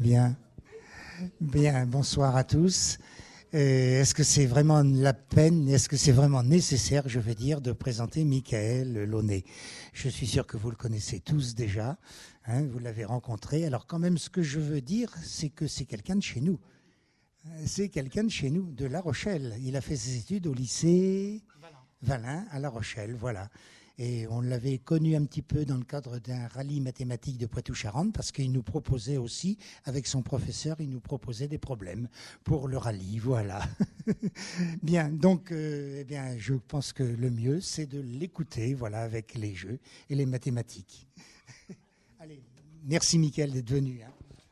Bien, bien, bonsoir à tous. Est-ce que c'est vraiment la peine, est-ce que c'est vraiment nécessaire, je veux dire, de présenter Michael Launay? Je suis sûr que vous le connaissez tous déjà, hein, vous l'avez rencontré. Alors quand même, ce que je veux dire, c'est que c'est quelqu'un de chez nous. C'est quelqu'un de chez nous, de La Rochelle. Il a fait ses études au lycée Valin à La Rochelle, voilà. Et on l'avait connu un petit peu dans le cadre d'un rallye mathématique de Poitou-Charentes parce qu'il nous proposait aussi, avec son professeur, il nous proposait des problèmes pour le rallye, voilà. Bien, donc eh bien, je pense que le mieux, c'est de l'écouter, voilà, avec les jeux et les mathématiques. Allez, merci Mickaël d'être venu.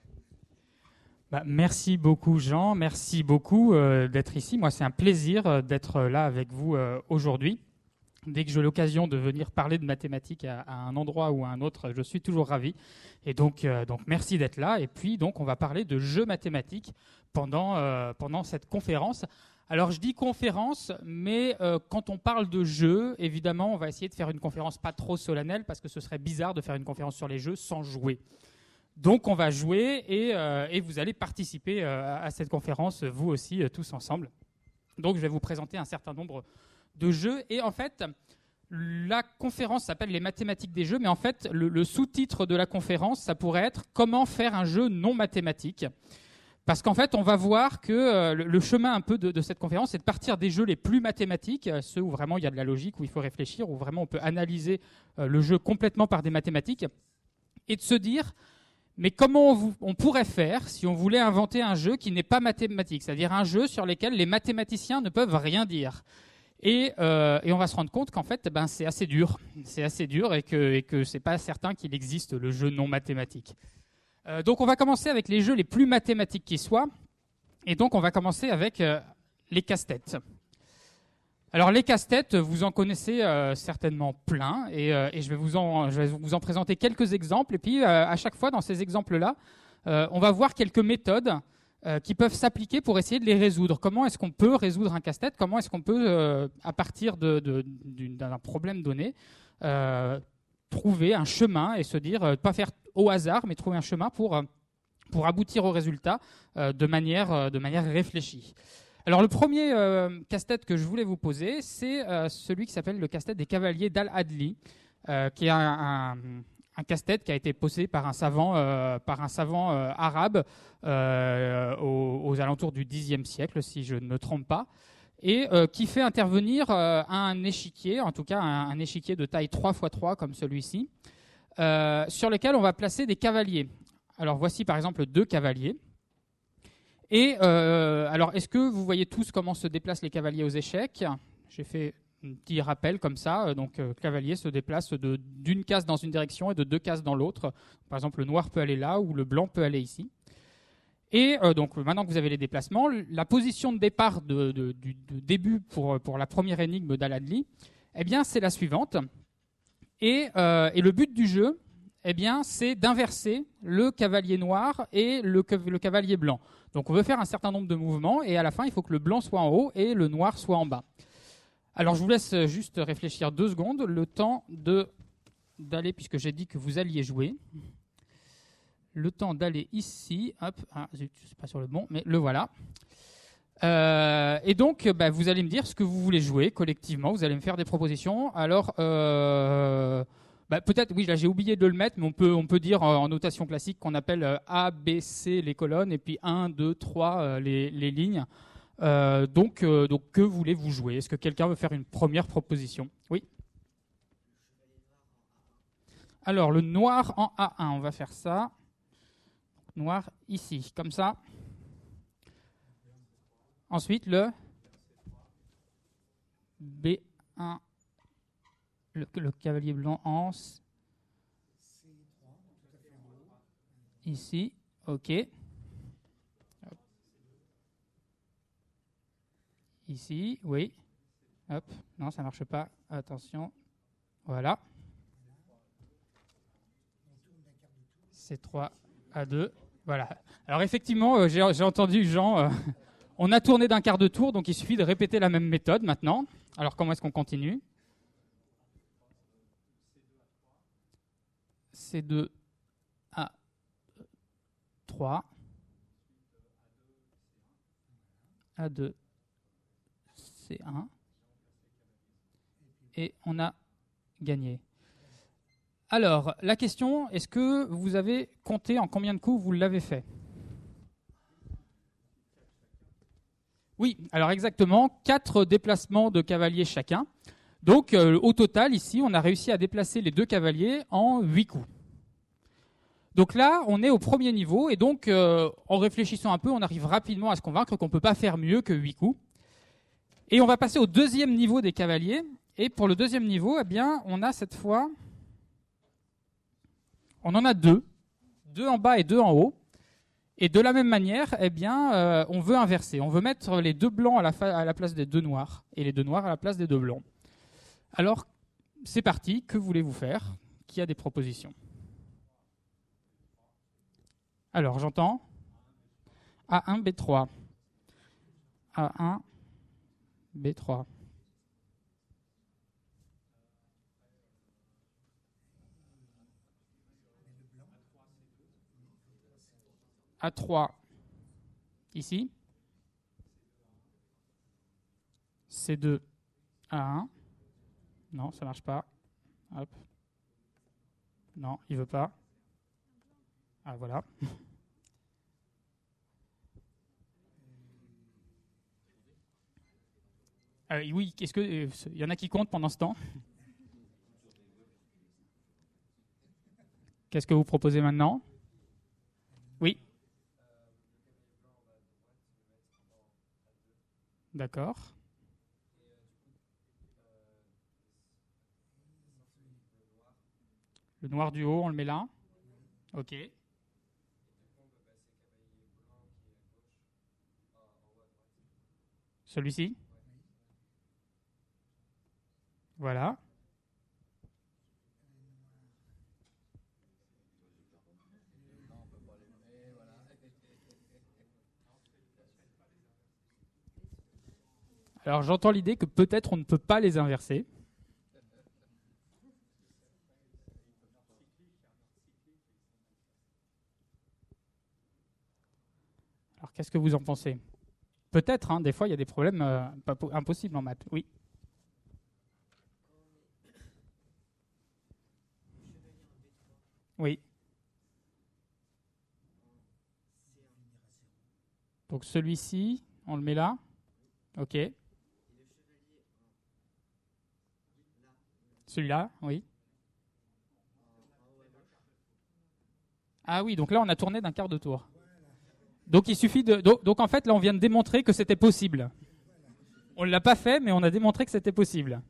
Hein. Merci beaucoup Jean, merci beaucoup d'être ici. Moi, c'est un plaisir d'être là avec vous aujourd'hui. Dès que j'ai l'occasion de venir parler de mathématiques à un endroit ou à un autre, je suis toujours ravi. Et donc merci d'être là. Et puis, donc, on va parler de jeux mathématiques pendant cette conférence. Alors, je dis conférence, mais quand on parle de jeux, évidemment, on va essayer de faire une conférence pas trop solennelle parce que ce serait bizarre de faire une conférence sur les jeux sans jouer. Donc, on va jouer et vous allez participer à cette conférence, vous aussi, tous ensemble. Donc, je vais vous présenter un certain nombre de jeux. Et en fait, la conférence s'appelle les mathématiques des jeux, mais en fait, le sous-titre de la conférence, ça pourrait être « Comment faire un jeu non mathématique ?» Parce qu'en fait, on va voir que le chemin un peu de cette conférence, c'est de partir des jeux les plus mathématiques, ceux où vraiment il y a de la logique, où il faut réfléchir, où vraiment on peut analyser le jeu complètement par des mathématiques, et de se dire mais comment on pourrait faire si on voulait inventer un jeu qui n'est pas mathématique, c'est-à-dire un jeu sur lequel les mathématiciens ne peuvent rien dire. Et on va se rendre compte qu'en fait, c'est assez dur. C'est assez dur et que c'est pas certain qu'il existe le jeu non mathématique. Donc on va commencer avec les jeux les plus mathématiques qui soient. Et donc on va commencer avec les casse-têtes. Alors les casse-têtes, vous en connaissez certainement plein. Et je vais vous en présenter quelques exemples. Et puis à chaque fois, dans ces exemples-là, on va voir quelques méthodes qui peuvent s'appliquer pour essayer de les résoudre. Comment est-ce qu'on peut résoudre un casse-tête? Comment est-ce qu'on peut, à partir d'un problème donné, trouver un chemin et se dire, pas faire au hasard, mais trouver un chemin pour aboutir au résultat de manière réfléchie. Alors le premier casse-tête que je voulais vous poser, c'est celui qui s'appelle le casse-tête des cavaliers d'Al-Adli, qui est un casse-tête qui a été posé par un savant arabe aux alentours du Xe siècle, si je ne me trompe pas, et qui fait intervenir un échiquier, en tout cas un échiquier de taille 3x3 comme celui-ci, sur lequel on va placer des cavaliers. Alors voici par exemple 2 cavaliers. Et alors est-ce que vous voyez tous comment se déplacent les cavaliers aux échecs? J'ai fait un petit rappel comme ça. Donc, le cavalier se déplace d'une case dans une direction et de 2 cases dans l'autre. Par exemple, le noir peut aller là ou le blanc peut aller ici. Et donc, maintenant que vous avez les déplacements, la position de départ du début pour la première énigme d'Al-Adli, eh bien, c'est la suivante. Et le but du jeu, eh bien, c'est d'inverser le cavalier noir et le cavalier blanc. Donc, on veut faire un certain nombre de mouvements et à la fin, il faut que le blanc soit en haut et le noir soit en bas. Alors, je vous laisse juste réfléchir 2 secondes, le temps d'aller, puisque j'ai dit que vous alliez jouer, le temps d'aller ici, hop, zut, je ne suis pas sur le bon, mais le voilà. Et donc, vous allez me dire ce que vous voulez jouer collectivement, vous allez me faire des propositions. Alors, peut-être, oui, là j'ai oublié de le mettre, mais on peut dire en notation classique qu'on appelle A, B, C les colonnes, et puis 1, 2, 3 les lignes. Donc, que voulez-vous jouer? Est-ce que quelqu'un veut faire une première proposition? Oui. Alors, le noir en A1, on va faire ça. Noir ici, comme ça. Ensuite, le B1, le cavalier blanc en ici, ok. Ici, oui. Hop, non, ça ne marche pas. Attention. Voilà. C3 à 2. Voilà. Alors effectivement, j'ai entendu Jean, on a tourné d'un quart de tour, donc il suffit de répéter la même méthode maintenant. Alors comment est-ce qu'on continue? C2 à 3. A2, C1. Et on a gagné. Alors, la question, est-ce que vous avez compté en combien de coups vous l'avez fait? Oui, alors exactement, 4 déplacements de cavaliers chacun. Donc, au total, ici, on a réussi à déplacer les 2 cavaliers en 8 coups. Donc là, on est au premier niveau, et donc, en réfléchissant un peu, on arrive rapidement à se convaincre qu'on ne peut pas faire mieux que 8 coups. Et on va passer au deuxième niveau des cavaliers, et pour le deuxième niveau, eh bien, on a cette fois... On en a 2 en bas et 2 en haut. Et de la même manière, eh bien, on veut inverser. On veut mettre les 2 blancs à la place des 2 noirs et les 2 noirs à la place des 2 blancs. Alors, c'est parti. Que voulez-vous faire? Qui a des propositions? Alors, j'entends A1, B3. A1, B3. A3, ici. C2, A1. Non, ça marche pas. Hop. Non, il veut pas. Ah, voilà. Oui, est-ce que y en a qui comptent pendant ce temps? Qu'est-ce que vous proposez maintenant? Oui. D'accord. Le noir du haut, on le met là. Ok. Celui-ci. Voilà. Alors j'entends l'idée que peut-être on ne peut pas les inverser. Alors qu'est-ce que vous en pensez? Peut-être, hein, des fois il y a des problèmes impossibles en maths. Oui. Oui. Donc celui-ci, on le met là. Ok. Celui-là, oui. Ah oui, donc là on a tourné d'un quart de tour. Donc il suffit de. Donc en fait là on vient de démontrer que c'était possible. On ne l'a pas fait, mais on a démontré que c'était possible.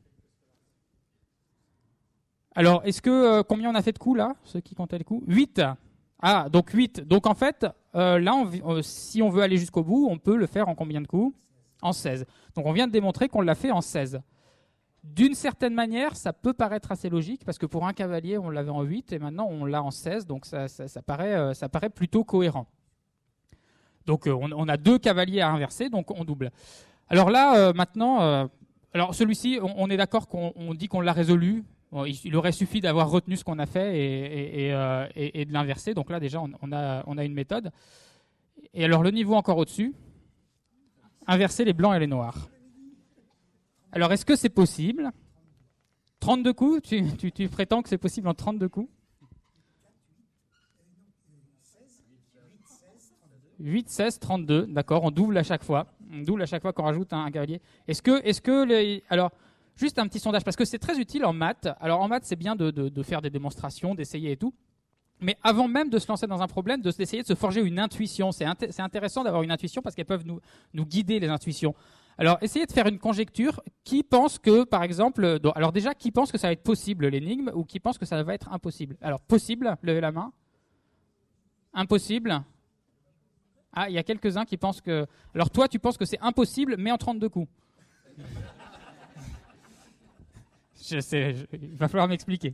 Alors, est-ce que combien on a fait de coups là, ceux qui comptaient les coups? 8. Ah, donc 8. Donc en fait, là, si on veut aller jusqu'au bout, on peut le faire en combien de coups? En 16. Donc on vient de démontrer qu'on l'a fait en 16. D'une certaine manière, ça peut paraître assez logique, parce que pour un cavalier, on l'avait en 8, et maintenant on l'a en 16, donc ça paraît plutôt cohérent. Donc on a 2 cavaliers à inverser, donc on double. Alors là, maintenant, alors celui-ci, on est d'accord qu'on dit qu'on l'a résolu. Bon, il aurait suffi d'avoir retenu ce qu'on a fait et de l'inverser. Donc là, déjà, on a une méthode. Et alors, le niveau encore au-dessus, inverser les blancs et les noirs. Alors, est-ce que c'est possible? 32 coups? Tu prétends que c'est possible en 32 coups? 8, 16, 32. D'accord, on double à chaque fois. On double à chaque fois qu'on rajoute un cavalier. Alors, juste un petit sondage, parce que c'est très utile en maths. Alors en maths, c'est bien de faire des démonstrations, d'essayer et tout. Mais avant même de se lancer dans un problème, d'essayer de se forger une intuition. C'est intéressant d'avoir une intuition parce qu'elles peuvent nous guider, les intuitions. Alors essayez de faire une conjecture. Qui pense que, par exemple... Alors déjà, qui pense que ça va être possible l'énigme ou qui pense que ça va être impossible? Alors possible, levez la main. Impossible. Ah, il y a quelques-uns qui pensent que... Alors toi, tu penses que c'est impossible, mais en 32 coups. Je sais, il va falloir m'expliquer.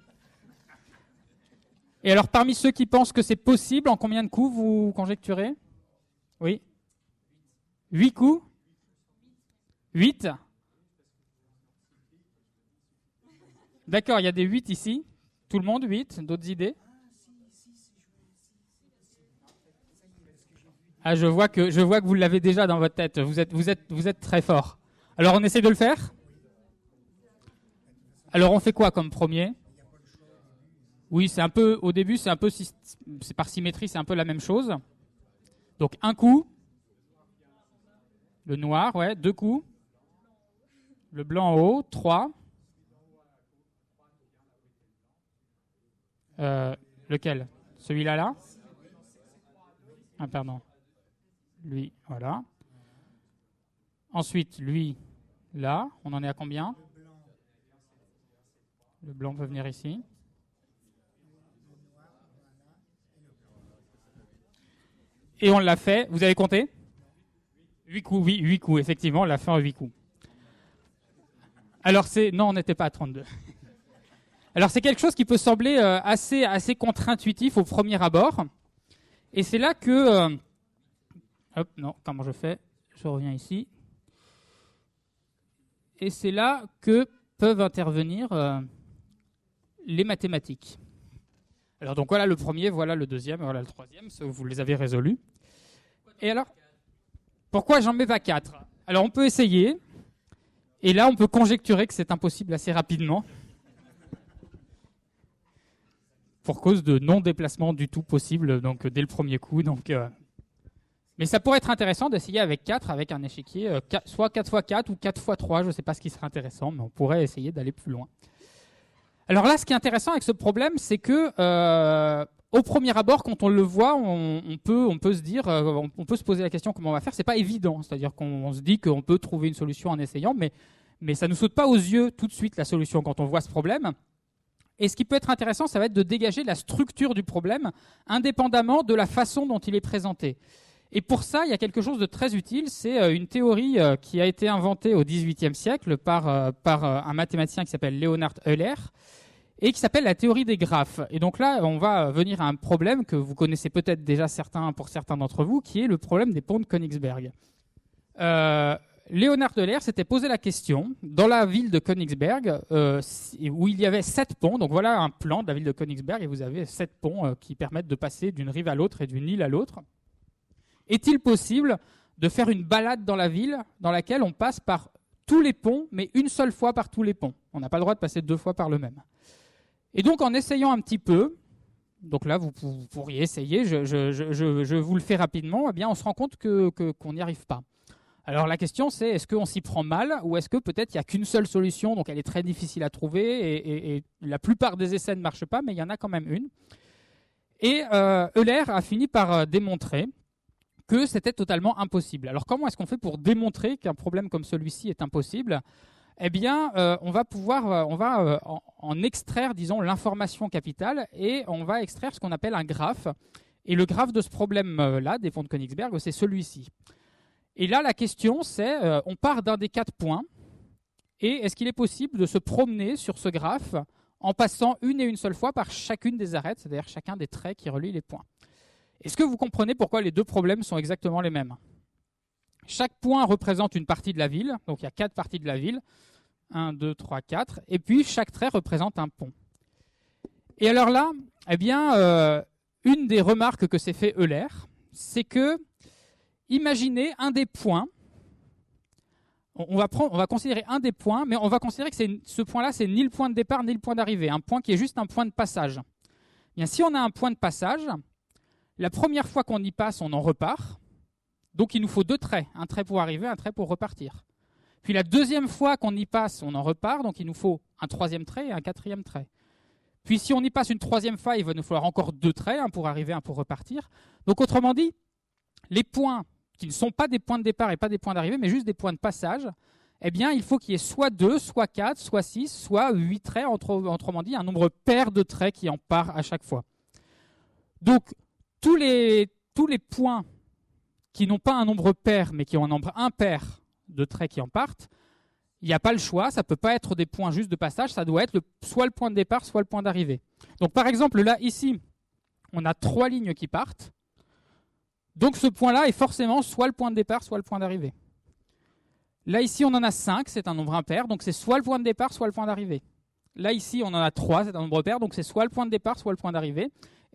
Et alors, parmi ceux qui pensent que c'est possible, en combien de coups vous conjecturez? Oui. 8 coups? 8? D'accord, il y a des 8 ici. Tout le monde, 8. D'autres idées? Ah, je vois que vous l'avez déjà dans votre tête. Vous êtes très fort. Alors, on essaie de le faire? Alors, on fait quoi comme premier? Oui, c'est un peu, au début, c'est par symétrie, c'est un peu la même chose. Donc, un coup. Le noir, ouais. 2 coups. Le blanc en haut. 3. Lequel? Celui-là, là? Ah, pardon. Lui, voilà. Ensuite, lui, là. On en est à combien? Le blanc peut venir ici. Et on l'a fait. Vous avez compté? 8 coups, oui, 8 coups. Effectivement, on l'a fait en 8 coups. Alors, non, on n'était pas à 32. Alors, c'est quelque chose qui peut sembler assez contre-intuitif au premier abord. Et c'est là que... hop, non, comment je fais? Je reviens ici. Et c'est là que peuvent intervenir les mathématiques. Alors, donc, voilà le premier, voilà le deuxième, voilà le troisième. Vous les avez résolus. Et alors, pourquoi j'en mets pas 4? Alors, on peut essayer. Et là, on peut conjecturer que c'est impossible assez rapidement. Pour cause de non-déplacement du tout possible, donc dès le premier coup. Mais ça pourrait être intéressant d'essayer avec 4, avec un échiquier, soit 4x4 ou 4x3, je ne sais pas ce qui serait intéressant, mais on pourrait essayer d'aller plus loin. Alors là, ce qui est intéressant avec ce problème, c'est que au premier abord, quand on le voit, on peut se dire, on peut se poser la question comment on va faire. C'est pas évident, c'est-à-dire qu'on se dit qu'on peut trouver une solution en essayant, mais ça ne nous saute pas aux yeux tout de suite la solution quand on voit ce problème. Et ce qui peut être intéressant, ça va être de dégager la structure du problème, indépendamment de la façon dont il est présenté. Et pour ça, il y a quelque chose de très utile, c'est une théorie qui a été inventée au XVIIIe siècle par un mathématicien qui s'appelle Leonhard Euler, et qui s'appelle la théorie des graphes. Et donc là, on va venir à un problème que vous connaissez peut-être déjà pour certains d'entre vous, qui est le problème des ponts de Königsberg. Leonhard Euler s'était posé la question, dans la ville de Königsberg, où il y avait 7 ponts, donc voilà un plan de la ville de Königsberg, et vous avez 7 ponts qui permettent de passer d'une rive à l'autre et d'une île à l'autre. Est-il possible de faire une balade dans la ville dans laquelle on passe par tous les ponts, mais une seule fois par tous les ponts? On n'a pas le droit de passer 2 fois par le même. Et donc en essayant un petit peu, donc là vous pourriez essayer, je vous le fais rapidement, eh bien on se rend compte qu'on n'y arrive pas. Alors la question c'est, est-ce qu'on s'y prend mal, ou est-ce que peut-être il n'y a qu'une seule solution, donc elle est très difficile à trouver, et la plupart des essais ne marchent pas, mais il y en a quand même une. Et Euler a fini par démontrer que c'était totalement impossible. Alors comment est-ce qu'on fait pour démontrer qu'un problème comme celui-ci est impossible? Eh bien, on va en extraire, disons, l'information capitale, et on va extraire ce qu'on appelle un graphe. Et le graphe de ce problème-là, des ponts de Königsberg, c'est celui-ci. Et là, la question, c'est, on part d'un des 4 points, et est-ce qu'il est possible de se promener sur ce graphe en passant une et une seule fois par chacune des arêtes, c'est-à-dire chacun des traits qui relient les points? Est-ce que vous comprenez pourquoi les 2 problèmes sont exactement les mêmes? Chaque point représente une partie de la ville, donc il y a 4 parties de la ville, 1, 2, 3, 4, et puis chaque trait représente un pont. Et alors là, eh bien, une des remarques que s'est fait Euler, c'est que, imaginez un des points, on va considérer un des points, mais on va considérer que ce point-là, c'est ni le point de départ ni le point d'arrivée, un point qui est juste un point de passage. Bien, si on a un point de passage, la première fois qu'on y passe, on en repart. Donc il nous faut 2 traits, un trait pour arriver, un trait pour repartir. Puis la deuxième fois qu'on y passe, on en repart, donc il nous faut un 3e trait et un 4e trait. Puis si on y passe une 3e fois, il va nous falloir encore 2 traits, un pour arriver, un pour repartir. Donc autrement dit, les points qui ne sont pas des points de départ et pas des points d'arrivée, mais juste des points de passage, eh bien il faut qu'il y ait soit 2, soit 4, soit 6, soit 8 traits, autrement dit un nombre pair de traits qui en part à chaque fois. Donc tous les points qui n'ont pas un nombre pair, mais qui ont un nombre impair de traits qui en partent, il n'y a pas le choix, ça ne peut pas être des points juste de passage, ça doit être soit le point de départ, soit le point d'arrivée. Donc par exemple, là, ici, on a 3 lignes qui partent, donc ce point-là est forcément soit le point de départ, soit le point d'arrivée. Là, ici, on en a 5, c'est un nombre impair, donc c'est soit le point de départ, soit le point d'arrivée. Là, ici, on en a 3, c'est un nombre pair, donc c'est soit le point de départ, soit le point d'arrivée.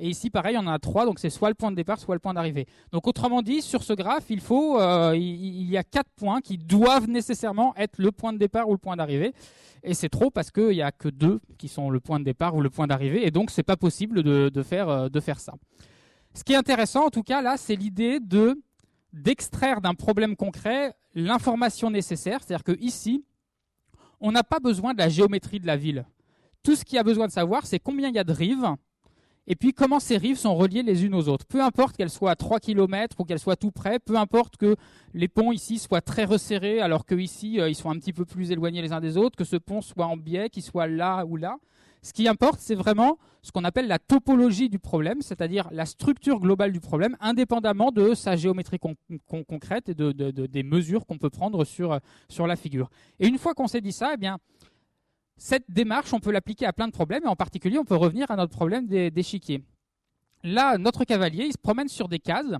Et ici, pareil, on en a 3, donc c'est soit le point de départ, soit le point d'arrivée. Donc autrement dit, sur ce graphe, il y a 4 points qui doivent nécessairement être le point de départ ou le point d'arrivée. Et c'est trop parce qu'il n'y a que 2 qui sont le point de départ ou le point d'arrivée. Et donc, ce n'est pas possible de faire ça. Ce qui est intéressant, en tout cas, là, c'est l'idée d'extraire d'un problème concret l'information nécessaire. C'est-à-dire qu'ici, on n'a pas besoin de la géométrie de la ville. Tout ce qu'il y a besoin de savoir, c'est combien il y a de rives et puis comment ces rives sont reliées les unes aux autres. Peu importe qu'elles soient à 3 km ou qu'elles soient tout près, peu importe que les ponts ici soient très resserrés alors qu'ici, ils sont un petit peu plus éloignés les uns des autres, que ce pont soit en biais, qu'il soit là ou là. Ce qui importe, c'est vraiment ce qu'on appelle la topologie du problème, c'est-à-dire la structure globale du problème, indépendamment de sa géométrie concrète et des mesures qu'on peut prendre sur la figure. Et une fois qu'on s'est dit ça, eh bien, cette démarche, on peut l'appliquer à plein de problèmes, et en particulier, on peut revenir à notre problème d'échiquier. Là, notre cavalier, il se promène sur des cases,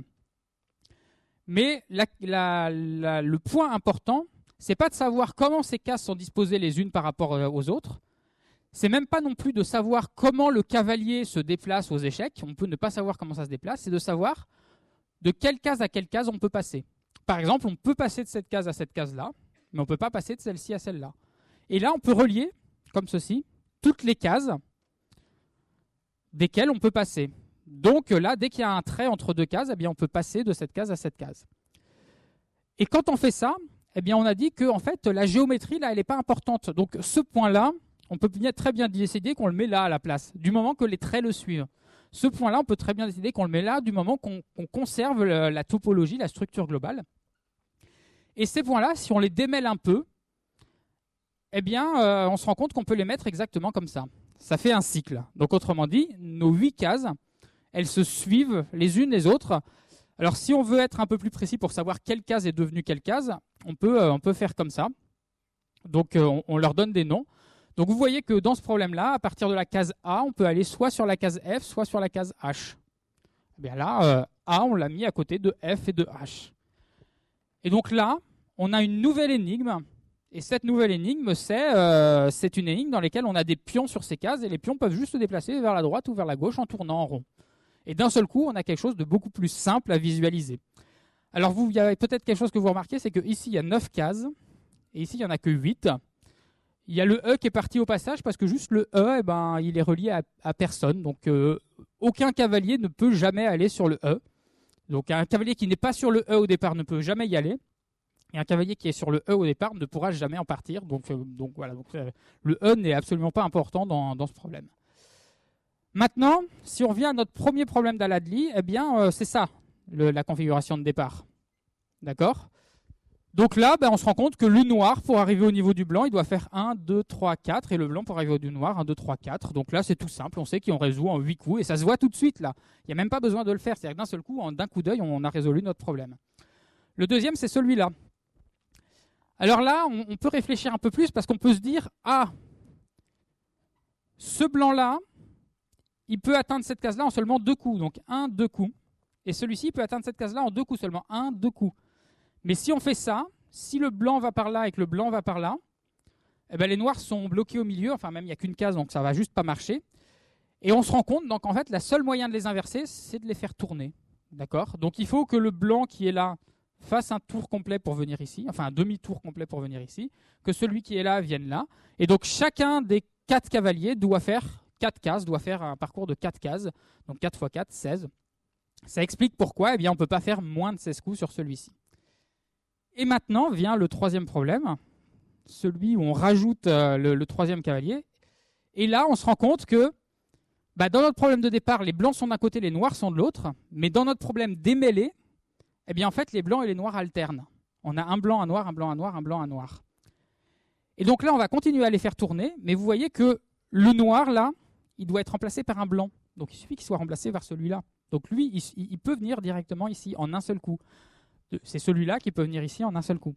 mais le point important, c'est pas de savoir comment ces cases sont disposées les unes par rapport aux autres. C'est même pas non plus de savoir comment le cavalier se déplace aux échecs. On peut ne pas savoir comment ça se déplace. C'est de savoir de quelle case à quelle case on peut passer. Par exemple, on peut passer de cette case à cette case-là, mais on ne peut pas passer de celle-ci à celle-là. Et là, on peut relier, comme ceci, toutes les cases desquelles on peut passer. Donc là, dès qu'il y a un trait entre 2 cases, eh bien, on peut passer de cette case à cette case. Et quand on fait ça, eh bien, on a dit que en fait, la géométrie, là, elle n'est pas importante. Donc ce point-là, on peut très bien décider qu'on le met là à la place, du moment que les traits le suivent. Ce point-là, on peut très bien décider qu'on le met là, du moment qu'on conserve la topologie, la structure globale. Et ces points-là, si on les démêle un peu, eh bien, on se rend compte qu'on peut les mettre exactement comme ça. Ça fait un cycle. Donc, autrement dit, nos 8 cases, elles se suivent les unes les autres. Alors, si on veut être un peu plus précis pour savoir quelle case est devenue quelle case, on peut faire comme ça. Donc, on leur donne des noms. Donc vous voyez que dans ce problème-là, à partir de la case A, on peut aller soit sur la case F, soit sur la case H. Eh bien là, A, on l'a mis à côté de F et de H. Et donc là, on a une nouvelle énigme. Et cette nouvelle énigme, c'est une énigme dans laquelle on a des pions sur ces cases, et les pions peuvent juste se déplacer vers la droite ou vers la gauche en tournant en rond. Et d'un seul coup, on a quelque chose de beaucoup plus simple à visualiser. Alors il y a peut-être quelque chose que vous remarquez, c'est qu'ici, il y a 9 cases, et ici, il n'y en a que 8. Il y a le E qui est parti au passage parce que juste le E, eh ben, il est relié à personne. Donc, aucun cavalier ne peut jamais aller sur le E. Donc, un cavalier qui n'est pas sur le E au départ ne peut jamais y aller. Et un cavalier qui est sur le E au départ ne pourra jamais en partir. Donc voilà. Le E n'est absolument pas important dans ce problème. Maintenant, si on revient à notre premier problème d'Al-Adli, eh bien, c'est ça, la configuration de départ. D'accord ? Donc là, on se rend compte que le noir, pour arriver au niveau du blanc, il doit faire 1, 2, 3, 4. Et le blanc, pour arriver au du noir, 1, 2, 3, 4. Donc là, c'est tout simple. On sait qu'on résout en 8 coups. Et ça se voit tout de suite, là. Il n'y a même pas besoin de le faire. C'est-à-dire que d'un seul coup, d'un coup d'œil, on a résolu notre problème. Le deuxième, c'est celui-là. Alors là, on peut réfléchir un peu plus parce qu'on peut se dire, ce blanc-là, il peut atteindre cette case-là en seulement 2 coups. Donc 1, 2 coups. Et celui-ci, il peut atteindre cette case-là en 2 coups seulement. 1, 2 coups. Mais si on fait ça, si le blanc va par là et que le blanc va par là, eh ben les noirs sont bloqués au milieu. Enfin, même il n'y a qu'une case, donc ça ne va juste pas marcher. Et on se rend compte, donc en fait, la seule moyen de les inverser, c'est de les faire tourner. D'accord ? Donc il faut que le blanc qui est là fasse un tour complet pour venir ici, enfin un demi-tour complet pour venir ici, que celui qui est là vienne là. Et donc chacun des 4 cavaliers doit faire 4 cases, doit faire un parcours de 4 cases. Donc 4 x 4, 16. Ça explique pourquoi on ne peut pas faire moins de 16 coups sur celui-ci. Et maintenant vient le troisième problème, celui où on rajoute le troisième cavalier. Et là, on se rend compte que dans notre problème de départ, les blancs sont d'un côté, les noirs sont de l'autre. Mais dans notre problème démêlé, en fait, les blancs et les noirs alternent. On a un blanc, un noir, un blanc, un noir, un blanc, un noir. Et donc là, on va continuer à les faire tourner. Mais vous voyez que le noir, là, il doit être remplacé par un blanc. Donc il suffit qu'il soit remplacé par celui-là. Donc lui, il peut venir directement ici en un seul coup. C'est celui-là qui peut venir ici en un seul coup.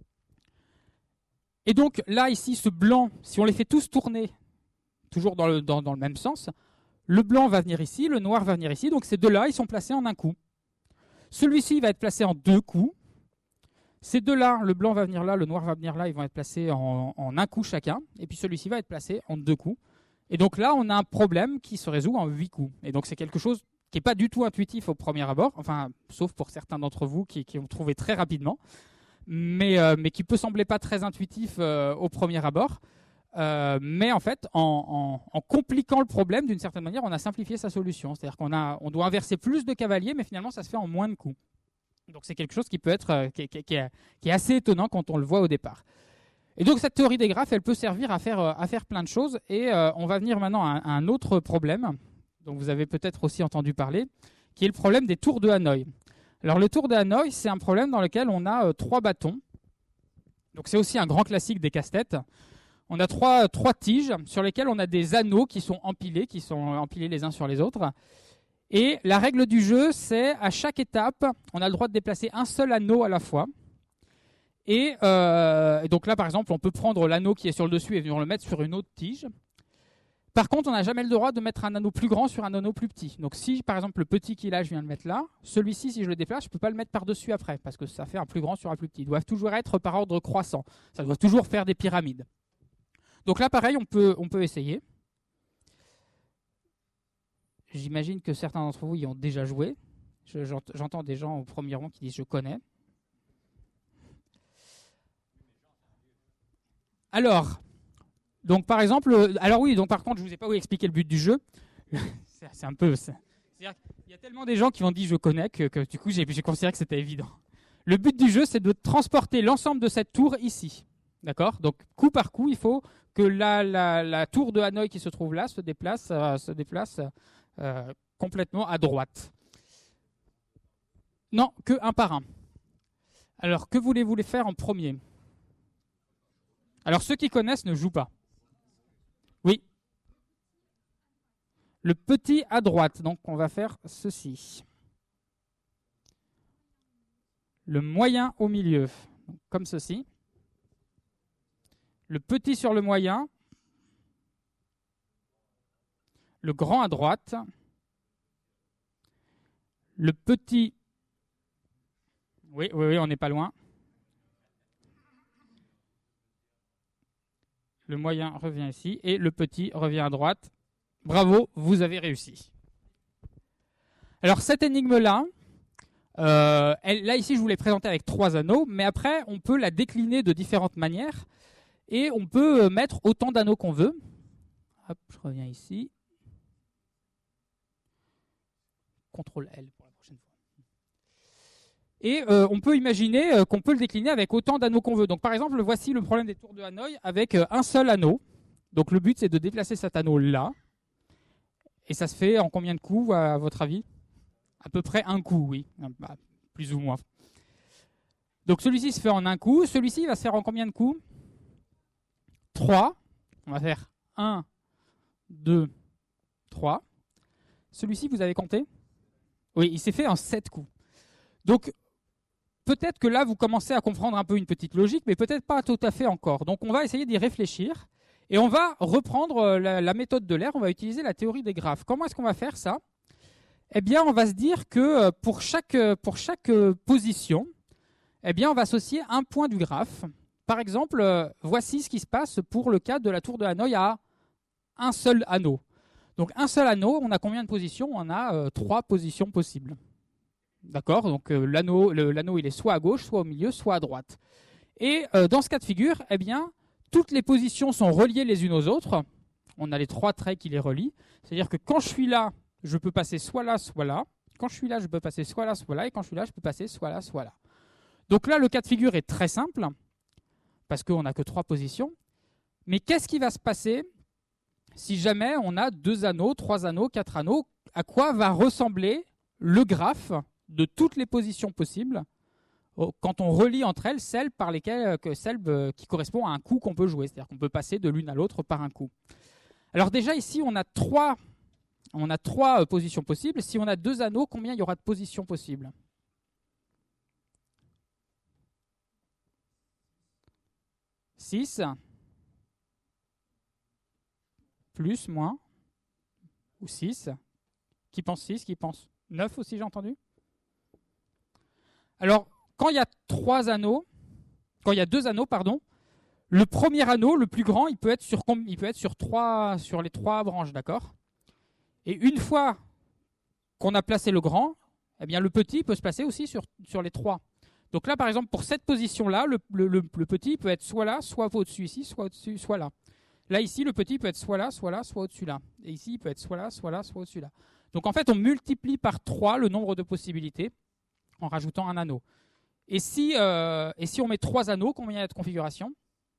Et donc là, ici, ce blanc, si on les fait tous tourner, toujours dans le même sens, le blanc va venir ici, le noir va venir ici. Donc ces deux-là, ils sont placés en un coup. Celui-ci va être placé en 2 coups. Ces deux-là, le blanc va venir là, le noir va venir là, ils vont être placés en un coup chacun. Et puis celui-ci va être placé en 2 coups. Et donc là, on a un problème qui se résout en 8 coups. Et donc c'est quelque chose qui n'est pas du tout intuitif au premier abord, enfin, sauf pour certains d'entre vous qui ont trouvé très rapidement, mais qui peut sembler pas très intuitif au premier abord. Mais en fait, en compliquant le problème, d'une certaine manière, on a simplifié sa solution. C'est-à-dire qu'on doit inverser plus de cavaliers, mais finalement, ça se fait en moins de coups. Donc c'est quelque chose qui peut être qui est assez étonnant quand on le voit au départ. Et donc cette théorie des graphes, elle peut servir à faire plein de choses. Et on va venir maintenant à un autre problème, dont vous avez peut-être aussi entendu parler, qui est le problème des tours de Hanoï. Alors le tour de Hanoï, c'est un problème dans lequel on a 3 bâtons. Donc c'est aussi un grand classique des casse-têtes. On a trois tiges sur lesquelles on a des anneaux qui sont empilés les uns sur les autres. Et la règle du jeu, c'est à chaque étape, on a le droit de déplacer un seul anneau à la fois. Et donc là, par exemple, on peut prendre l'anneau qui est sur le dessus et venir le mettre sur une autre tige. Par contre, on n'a jamais le droit de mettre un anneau plus grand sur un anneau plus petit. Donc si, par exemple, le petit qui est là, je viens le mettre là, celui-ci, si je le déplace, je ne peux pas le mettre par-dessus après, parce que ça fait un plus grand sur un plus petit. Ils doivent toujours être par ordre croissant. Ça doit toujours faire des pyramides. Donc là, pareil, on peut essayer. J'imagine que certains d'entre vous y ont déjà joué. J'entends des gens au premier rang qui disent « je connais ». Alors, donc par exemple, par contre, je vous ai pas expliqué le but du jeu. C'est un peu, c'est-à-dire qu'il y a tellement des gens qui m'ont dit je connais que du coup j'ai considéré que c'était évident. Le but du jeu, c'est de transporter l'ensemble de cette tour ici, d'accord? Donc coup par coup, il faut que la tour de Hanoï qui se trouve là se déplace complètement à droite. Non, que un par un. Alors que voulez-vous les faire en premier? Alors ceux qui connaissent ne jouent pas. Oui. Le petit à droite, donc on va faire ceci. Le moyen au milieu, donc comme ceci. Le petit sur le moyen. Le grand à droite. Le petit... Oui, on n'est pas loin. Le moyen revient ici et le petit revient à droite. Bravo, vous avez réussi. Alors cette énigme-là, là ici je vous l'ai présentée avec 3 anneaux, mais après on peut la décliner de différentes manières et on peut mettre autant d'anneaux qu'on veut. Hop, je reviens ici. CTRL L pour la prochaine fois. Et on peut imaginer qu'on peut le décliner avec autant d'anneaux qu'on veut. Donc par exemple, voici le problème des tours de Hanoï avec un seul anneau. Donc le but c'est de déplacer cet anneau là. Et ça se fait en combien de coups à votre avis? À peu près un coup, oui. Bah, plus ou moins. Donc celui-ci se fait en un coup. Celui-ci va se faire en combien de coups? 3. On va faire 1, 2, 3. Celui-ci, vous avez compté? Oui, il s'est fait en 7 coups. Donc peut-être que là, vous commencez à comprendre un peu une petite logique, mais peut-être pas tout à fait encore. Donc on va essayer d'y réfléchir. Et on va reprendre la méthode de l'air, on va utiliser la théorie des graphes. Comment est-ce qu'on va faire ça? Eh bien, on va se dire que pour chaque position, eh bien, on va associer un point du graphe. Par exemple, voici ce qui se passe pour le cas de la tour de Hanoï à un seul anneau. Donc un seul anneau, on a combien de positions? On a 3 positions possibles. D'accord? Donc l'anneau il est soit à gauche, soit au milieu, soit à droite. Et dans ce cas de figure, eh bien, toutes les positions sont reliées les unes aux autres. On a les 3 traits qui les relient. C'est-à-dire que quand je suis là, je peux passer soit là, soit là. Quand je suis là, je peux passer soit là, soit là. Et quand je suis là, je peux passer soit là, soit là. Donc là, le cas de figure est très simple, parce qu'on n'a que 3 positions. Mais qu'est-ce qui va se passer si jamais on a 2 anneaux, 3 anneaux, 4 anneaux? À quoi va ressembler le graphe de toutes les positions possibles quand on relie entre elles celles qui correspondent à un coup qu'on peut jouer, c'est-à-dire qu'on peut passer de l'une à l'autre par un coup. Alors déjà ici, on a 3 positions possibles. Si on a 2 anneaux, combien il y aura de positions possibles? « 6 » plus, moins, ou 6. Qui pense 6? Qui pense 9 aussi, j'ai entendu? Alors, quand il y a 2 anneaux, Le premier anneau, le plus grand, il peut être sur les 3 branches, d'accord? Et une fois qu'on a placé le grand, eh bien le petit peut se placer aussi sur les 3. Donc là, par exemple, pour cette position-là, le petit peut être soit là, soit au-dessus ici, soit au-dessus, soit là. Là, ici, le petit peut être soit là, soit au-dessus là. Et ici, il peut être soit là, soit au-dessus là. Donc en fait, on multiplie par 3 le nombre de possibilités en rajoutant un anneau. Et si on met 3 anneaux, combien il y a de configurations?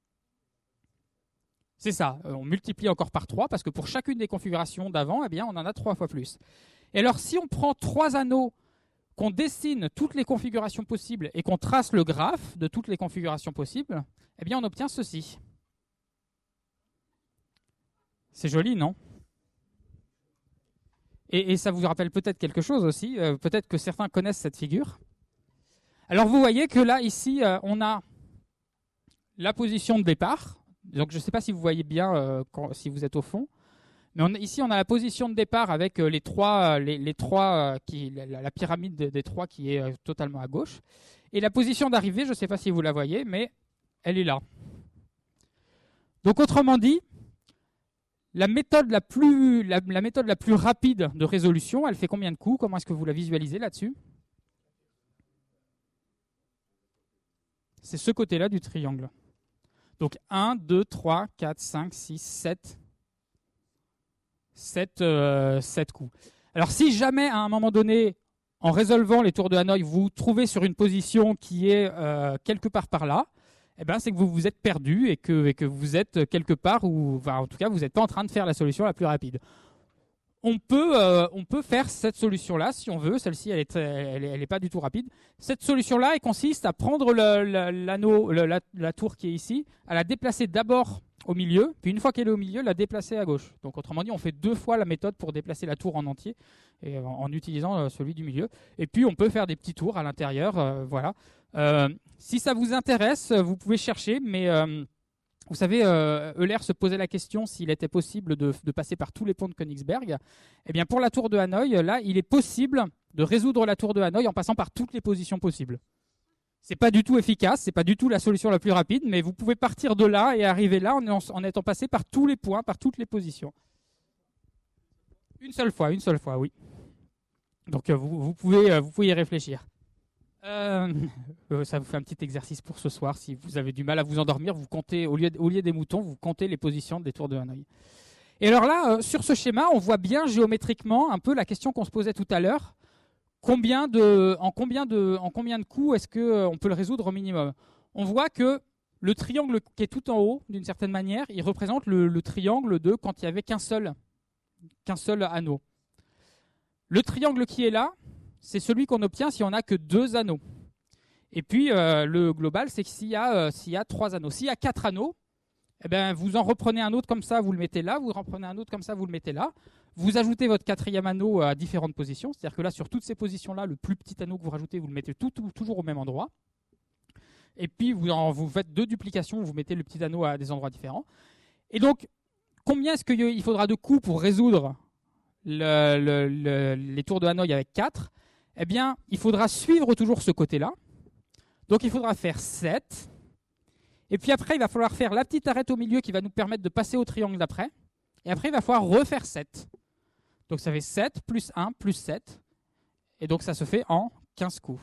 C'est ça, on multiplie encore par 3 parce que pour chacune des configurations d'avant, eh bien, on en a 3 fois plus. Et alors, si on prend 3 anneaux, qu'on dessine toutes les configurations possibles et qu'on trace le graphe de toutes les configurations possibles, eh bien, on obtient ceci. C'est joli, non? Et ça vous rappelle peut-être quelque chose aussi, peut-être que certains connaissent cette figure. Alors, vous voyez que là, ici, on a la position de départ. Donc, je ne sais pas si vous voyez bien si vous êtes au fond. Mais ici, on a la position de départ avec la pyramide des 3 qui est totalement à gauche. Et la position d'arrivée, je ne sais pas si vous la voyez, mais elle est là. Donc, autrement dit, la méthode la plus rapide de résolution, elle fait combien de coups? Comment est-ce que vous la visualisez là-dessus? C'est ce côté-là du triangle. Donc 1, 2, 3, 4, 5, 6, 7 coups. Alors si jamais à un moment donné, en résolvant les tours de Hanoï, vous vous trouvez sur une position qui est quelque part par là, eh ben, c'est que vous vous êtes perdu et que vous êtes quelque part où, enfin, en tout cas, vous n'êtes pas en train de faire la solution la plus rapide. On peut faire cette solution-là si on veut. Celle-ci, elle est pas du tout rapide. Cette solution-là, elle consiste à prendre l'anneau, la tour qui est ici, à la déplacer d'abord au milieu, puis une fois qu'elle est au milieu, la déplacer à gauche. Donc autrement dit, on fait 2 fois la méthode pour déplacer la tour en entier, et en utilisant celui du milieu. Et puis on peut faire des petits tours à l'intérieur, voilà. Si ça vous intéresse, vous pouvez chercher, mais vous savez, Euler se posait la question s'il était possible de passer par tous les ponts de Königsberg. Eh bien, pour la tour de Hanoï, là, il est possible de résoudre la tour de Hanoï en passant par toutes les positions possibles. C'est pas du tout efficace, c'est pas du tout la solution la plus rapide, mais vous pouvez partir de là et arriver là en étant passé par tous les points, par toutes les positions. Une seule fois, oui. Donc vous pouvez y réfléchir. Ça vous fait un petit exercice pour ce soir. Si vous avez du mal à vous endormir, vous comptez au lieu des moutons, vous comptez les positions des tours de Hanoï. Et alors là, sur ce schéma, on voit bien géométriquement un peu la question qu'on se posait tout à l'heure. En combien de coups est-ce qu'on peut le résoudre au minimum? On voit que le triangle qui est tout en haut, d'une certaine manière, il représente le triangle de quand il n'y avait qu'un seul anneau. Le triangle qui est là, c'est celui qu'on obtient si on n'a que 2 anneaux. Et puis, le global, c'est que s'il y a 3 anneaux. S'il y a 4 anneaux, eh ben, vous en reprenez un autre comme ça, vous le mettez là, vous en reprenez un autre comme ça, vous le mettez là. Vous ajoutez votre 4e anneau à différentes positions, c'est-à-dire que là, sur toutes ces positions-là, le plus petit anneau que vous rajoutez, vous le mettez toujours au même endroit. Et puis, vous faites 2 duplications, vous mettez le petit anneau à des endroits différents. Et donc, combien est-ce qu'il faudra de coups pour résoudre les tours de Hanoï avec 4? Eh bien, il faudra suivre toujours ce côté-là. Donc, il faudra faire 7. Et puis après, il va falloir faire la petite arête au milieu qui va nous permettre de passer au triangle d'après. Et après, il va falloir refaire 7. Donc, ça fait 7 plus 1 plus 7. Et donc, ça se fait en 15 coups.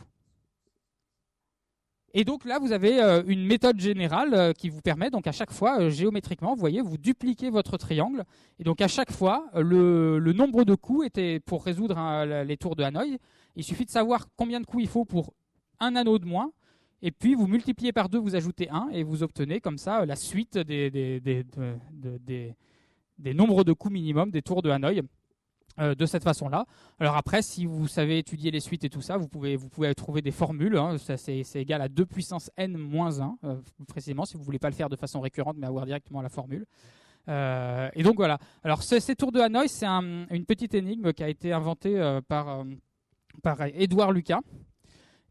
Et donc là, vous avez une méthode générale qui vous permet, donc à chaque fois, géométriquement, vous voyez, vous dupliquez votre triangle. Et donc à chaque fois, le nombre de coups était pour résoudre les tours de Hanoï. Il suffit de savoir combien de coups il faut pour un anneau de moins. Et puis vous multipliez par 2, vous ajoutez 1 et vous obtenez comme ça la suite des nombres de coups minimum des tours de Hanoï de cette façon-là. Alors après, si vous savez étudier les suites et tout ça, vous pouvez trouver des formules. Hein, c'est égal à 2 puissance n moins 1, précisément, si vous ne voulez pas le faire de façon récurrente, mais avoir directement la formule. Et donc voilà. Alors ces tours de Hanoï, c'est une petite énigme qui a été inventée par Édouard Lucas.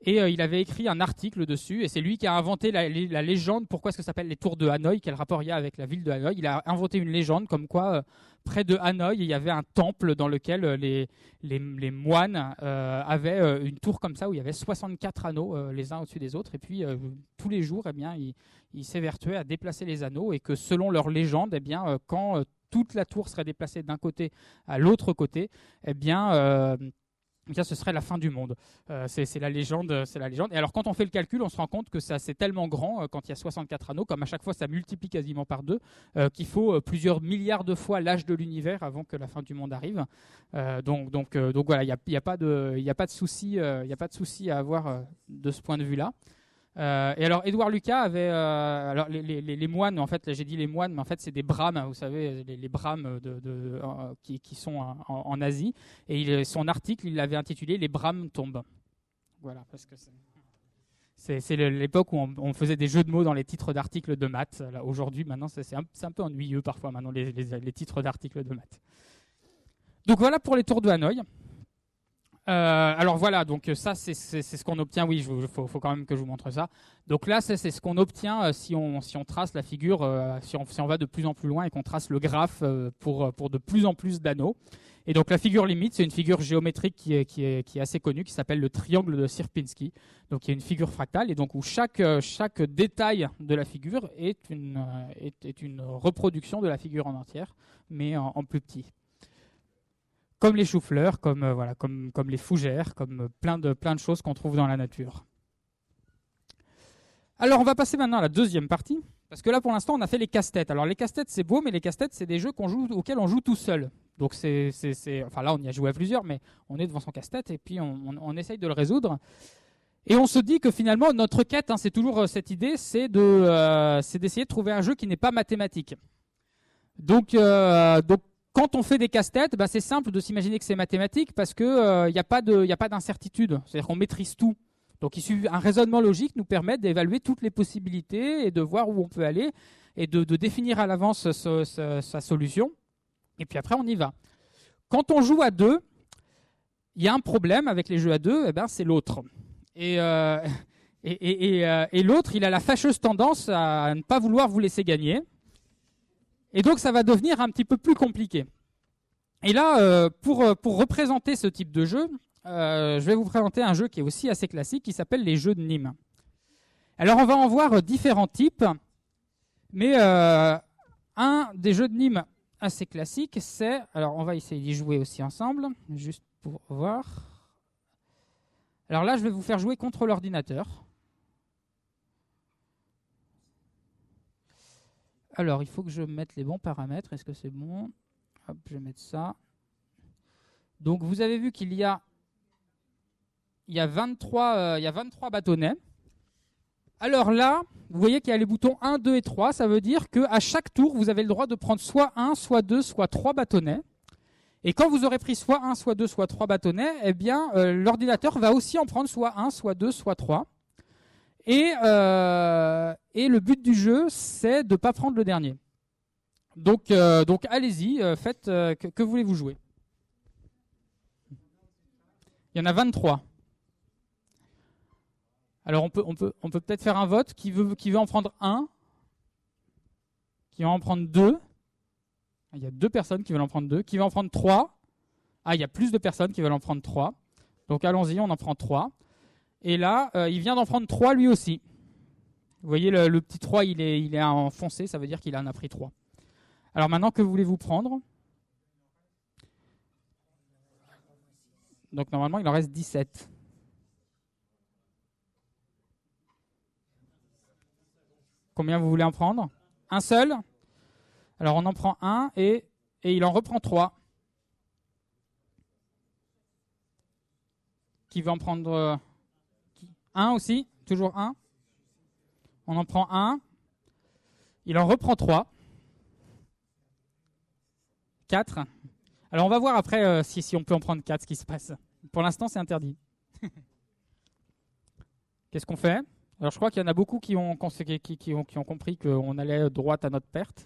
Et il avait écrit un article dessus, et c'est lui qui a inventé la légende. Pourquoi est-ce que ça s'appelle les tours de Hanoï? Quel rapport il y a avec la ville de Hanoï? Il a inventé une légende comme quoi, près de Hanoï, il y avait un temple dans lequel les moines avaient une tour comme ça, où il y avait 64 anneaux les uns au-dessus des autres. Et puis, tous les jours, eh bien, ils s'évertuaient à déplacer les anneaux, et que selon leur légende, eh bien, quand toute la tour serait déplacée d'un côté à l'autre côté, eh bien ce serait la fin du monde. C'est la légende. Et alors, quand on fait le calcul, on se rend compte que c'est tellement grand, quand il y a 64 anneaux, comme à chaque fois ça multiplie quasiment par 2, qu'il faut plusieurs milliards de fois l'âge de l'univers avant que la fin du monde arrive. Donc voilà, il n'y a pas de souci à avoir de ce point de vue-là. Et alors, Édouard Lucas avait alors les moines. En fait, là, j'ai dit les moines, mais en fait, c'est des brahmes. Vous savez, les brahmes qui sont en Asie. Et son article, il l'avait intitulé "Les brahmes tombent". Voilà, parce que c'est l'époque où on faisait des jeux de mots dans les titres d'articles de maths. Là, aujourd'hui, maintenant, c'est un peu ennuyeux parfois. Maintenant, les titres d'articles de maths. Donc voilà pour les tours de Hanoï. Alors voilà, donc ça c'est ce qu'on obtient. Oui, faut quand même que je vous montre ça. Donc là, c'est ce qu'on obtient si on trace la figure, si on va de plus en plus loin et qu'on trace le graphe pour de plus en plus d'anneaux. Et donc la figure limite, c'est une figure géométrique qui est assez connue, qui s'appelle le triangle de Sierpinski. Donc il y a une figure fractale, et donc où chaque détail de la figure est une reproduction de la figure en entière, mais en plus petit. Comme les choux-fleurs, comme les fougères, comme plein de choses qu'on trouve dans la nature. Alors, on va passer maintenant à la deuxième partie, parce que là, pour l'instant, on a fait les casse-têtes. Alors, les casse-têtes, c'est beau, mais les casse-têtes, c'est des jeux auxquels on joue tout seul. Donc, enfin là, on y a joué à plusieurs, mais on est devant son casse-tête, et puis on essaye de le résoudre. Et on se dit que finalement, notre quête, c'est toujours cette idée, c'est d'essayer de trouver un jeu qui n'est pas mathématique. Donc quand on fait des casse-têtes, c'est simple de s'imaginer que c'est mathématique, parce que y a pas d'incertitude. C'est-à-dire qu'on maîtrise tout. Donc un raisonnement logique nous permet d'évaluer toutes les possibilités et de voir où on peut aller et de définir à l'avance sa solution. Et puis après, on y va. Quand on joue à deux, il y a un problème avec les jeux à deux, c'est l'autre. Et l'autre, il a la fâcheuse tendance à ne pas vouloir vous laisser gagner. Et donc, ça va devenir un petit peu plus compliqué. Et là, pour représenter ce type de jeu, je vais vous présenter un jeu qui est aussi assez classique, qui s'appelle les jeux de Nîmes. Alors, on va en voir différents types, mais un des jeux de Nîmes assez classiques, c'est... Alors, on va essayer d'y jouer aussi ensemble, juste pour voir. Alors là, je vais vous faire jouer contre l'ordinateur. Alors, il faut que je mette les bons paramètres. Est-ce que c'est bon? Hop, je vais mettre ça. Donc, vous avez vu qu'il y a 23 bâtonnets. Alors là, vous voyez qu'il y a les boutons 1, 2 et 3. Ça veut dire qu'à chaque tour, vous avez le droit de prendre soit 1, soit 2, soit 3 bâtonnets. Et quand vous aurez pris soit 1, soit 2, soit 3 bâtonnets, eh bien, l'ordinateur va aussi en prendre soit 1, soit 2, soit 3. Et le but du jeu, c'est de ne pas prendre le dernier. Donc allez-y, faites. Que voulez-vous jouer? Il y en a 23. Alors on peut peut-être faire un vote. Qui veut en prendre un? Qui va en prendre deux? Il y a 2 personnes qui veulent en prendre 2. Qui va en prendre 3? Ah, il y a plus de personnes qui veulent en prendre 3. Donc allons-y, on en prend 3. Et là, il vient d'en prendre 3 lui aussi. Vous voyez, le petit 3, il est enfoncé, ça veut dire qu'il en a pris 3. Alors maintenant, que voulez-vous prendre? Donc normalement, il en reste 17. Combien vous voulez en prendre? Un seul? Alors on en prend un et il en reprend 3. Qui veut en prendre un aussi? Toujours un? On en prend un. Il en reprend 3. 4. Alors on va voir après si on peut en prendre 4, ce qui se passe. Pour l'instant, c'est interdit. Qu'est-ce qu'on fait? Alors je crois qu'il y en a beaucoup qui ont compris qu'on allait droit à notre perte.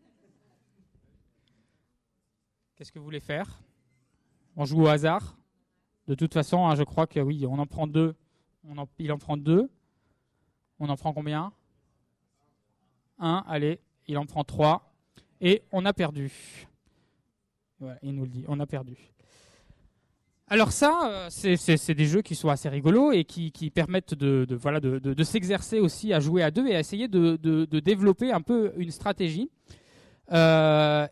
Qu'est-ce que vous voulez faire? On joue au hasard. De toute façon, je crois que oui, on en prend 2. Il en prend 2. On en prend combien? 1, allez, il en prend 3. Et on a perdu. Voilà, il nous le dit, on a perdu. Alors ça, c'est des jeux qui sont assez rigolos et qui permettent de s'exercer aussi à jouer à deux et à essayer de développer un peu une stratégie. Alors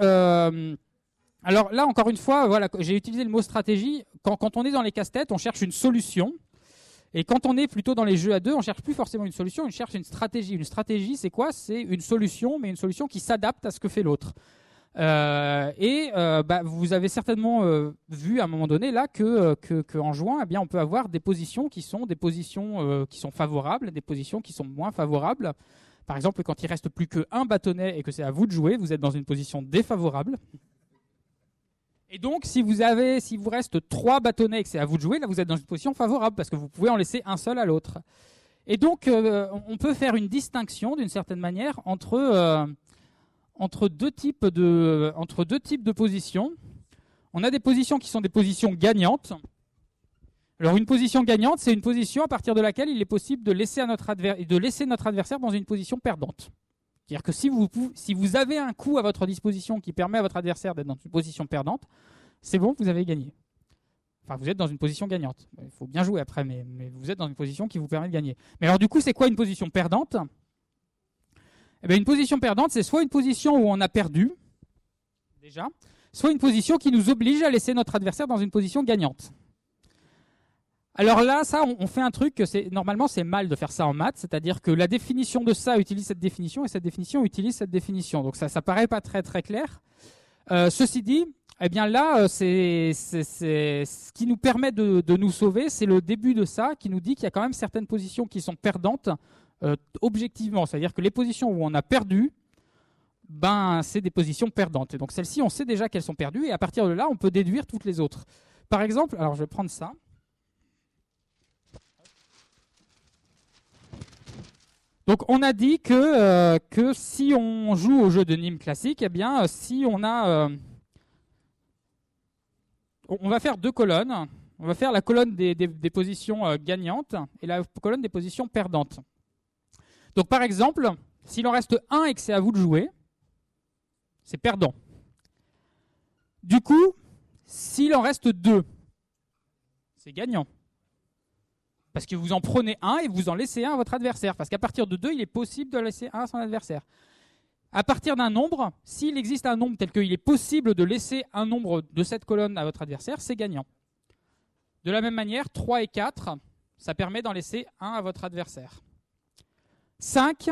là, encore une fois, voilà, j'ai utilisé le mot stratégie. Quand on est dans les casse-têtes, on cherche une solution. Et quand on est plutôt dans les jeux à deux, on cherche plus forcément une solution, on cherche une stratégie. Une stratégie, c'est quoi? C'est une solution, mais une solution qui s'adapte à ce que fait l'autre. Vous avez certainement vu à un moment donné là que en jouant, eh bien, on peut avoir des positions qui sont favorables, des positions qui sont moins favorables. Par exemple, quand il reste plus qu'un bâtonnet et que c'est à vous de jouer, vous êtes dans une position défavorable. Et donc, si vous reste 3 bâtonnets et que c'est à vous de jouer, là, vous êtes dans une position favorable parce que vous pouvez en laisser un seul à l'autre. Et donc, on peut faire une distinction d'une certaine manière entre deux types de positions. On a des positions qui sont des positions gagnantes. Alors une position gagnante, c'est une position à partir de laquelle il est possible de laisser notre adversaire dans une position perdante. C'est-à-dire que si vous avez un coup à votre disposition qui permet à votre adversaire d'être dans une position perdante, c'est bon, vous avez gagné. Enfin, vous êtes dans une position gagnante. Il faut bien jouer après, mais vous êtes dans une position qui vous permet de gagner. Mais alors du coup, c'est quoi une position perdante ? Eh bien, une position perdante, c'est soit une position où on a perdu, déjà, soit une position qui nous oblige à laisser notre adversaire dans une position gagnante. Alors là, ça, on fait un truc que normalement c'est mal de faire ça en maths, c'est-à-dire que la définition de ça utilise cette définition et cette définition utilise cette définition. Donc ça paraît pas très très clair. Ceci dit, eh bien là, c'est ce qui nous permet de nous sauver, c'est le début de ça qui nous dit qu'il y a quand même certaines positions qui sont perdantes objectivement, c'est-à-dire que les positions où on a perdu, c'est des positions perdantes. Et donc celles-ci, on sait déjà qu'elles sont perdues et à partir de là, on peut déduire toutes les autres. Par exemple, alors je vais prendre ça. Donc on a dit que si on joue au jeu de Nîmes classique, eh bien si on a, on va faire 2 colonnes. On va faire la colonne des positions gagnantes et la colonne des positions perdantes. Donc par exemple, s'il en reste 1 et que c'est à vous de jouer, c'est perdant. Du coup, s'il en reste 2, c'est gagnant. Parce que vous en prenez 1 et vous en laissez 1 à votre adversaire. Parce qu'à partir de 2, il est possible de laisser 1 à son adversaire. À partir d'un nombre, s'il existe un nombre tel qu'il est possible de laisser un nombre de cette colonne à votre adversaire, c'est gagnant. De la même manière, 3 et 4, ça permet d'en laisser 1 à votre adversaire. 5,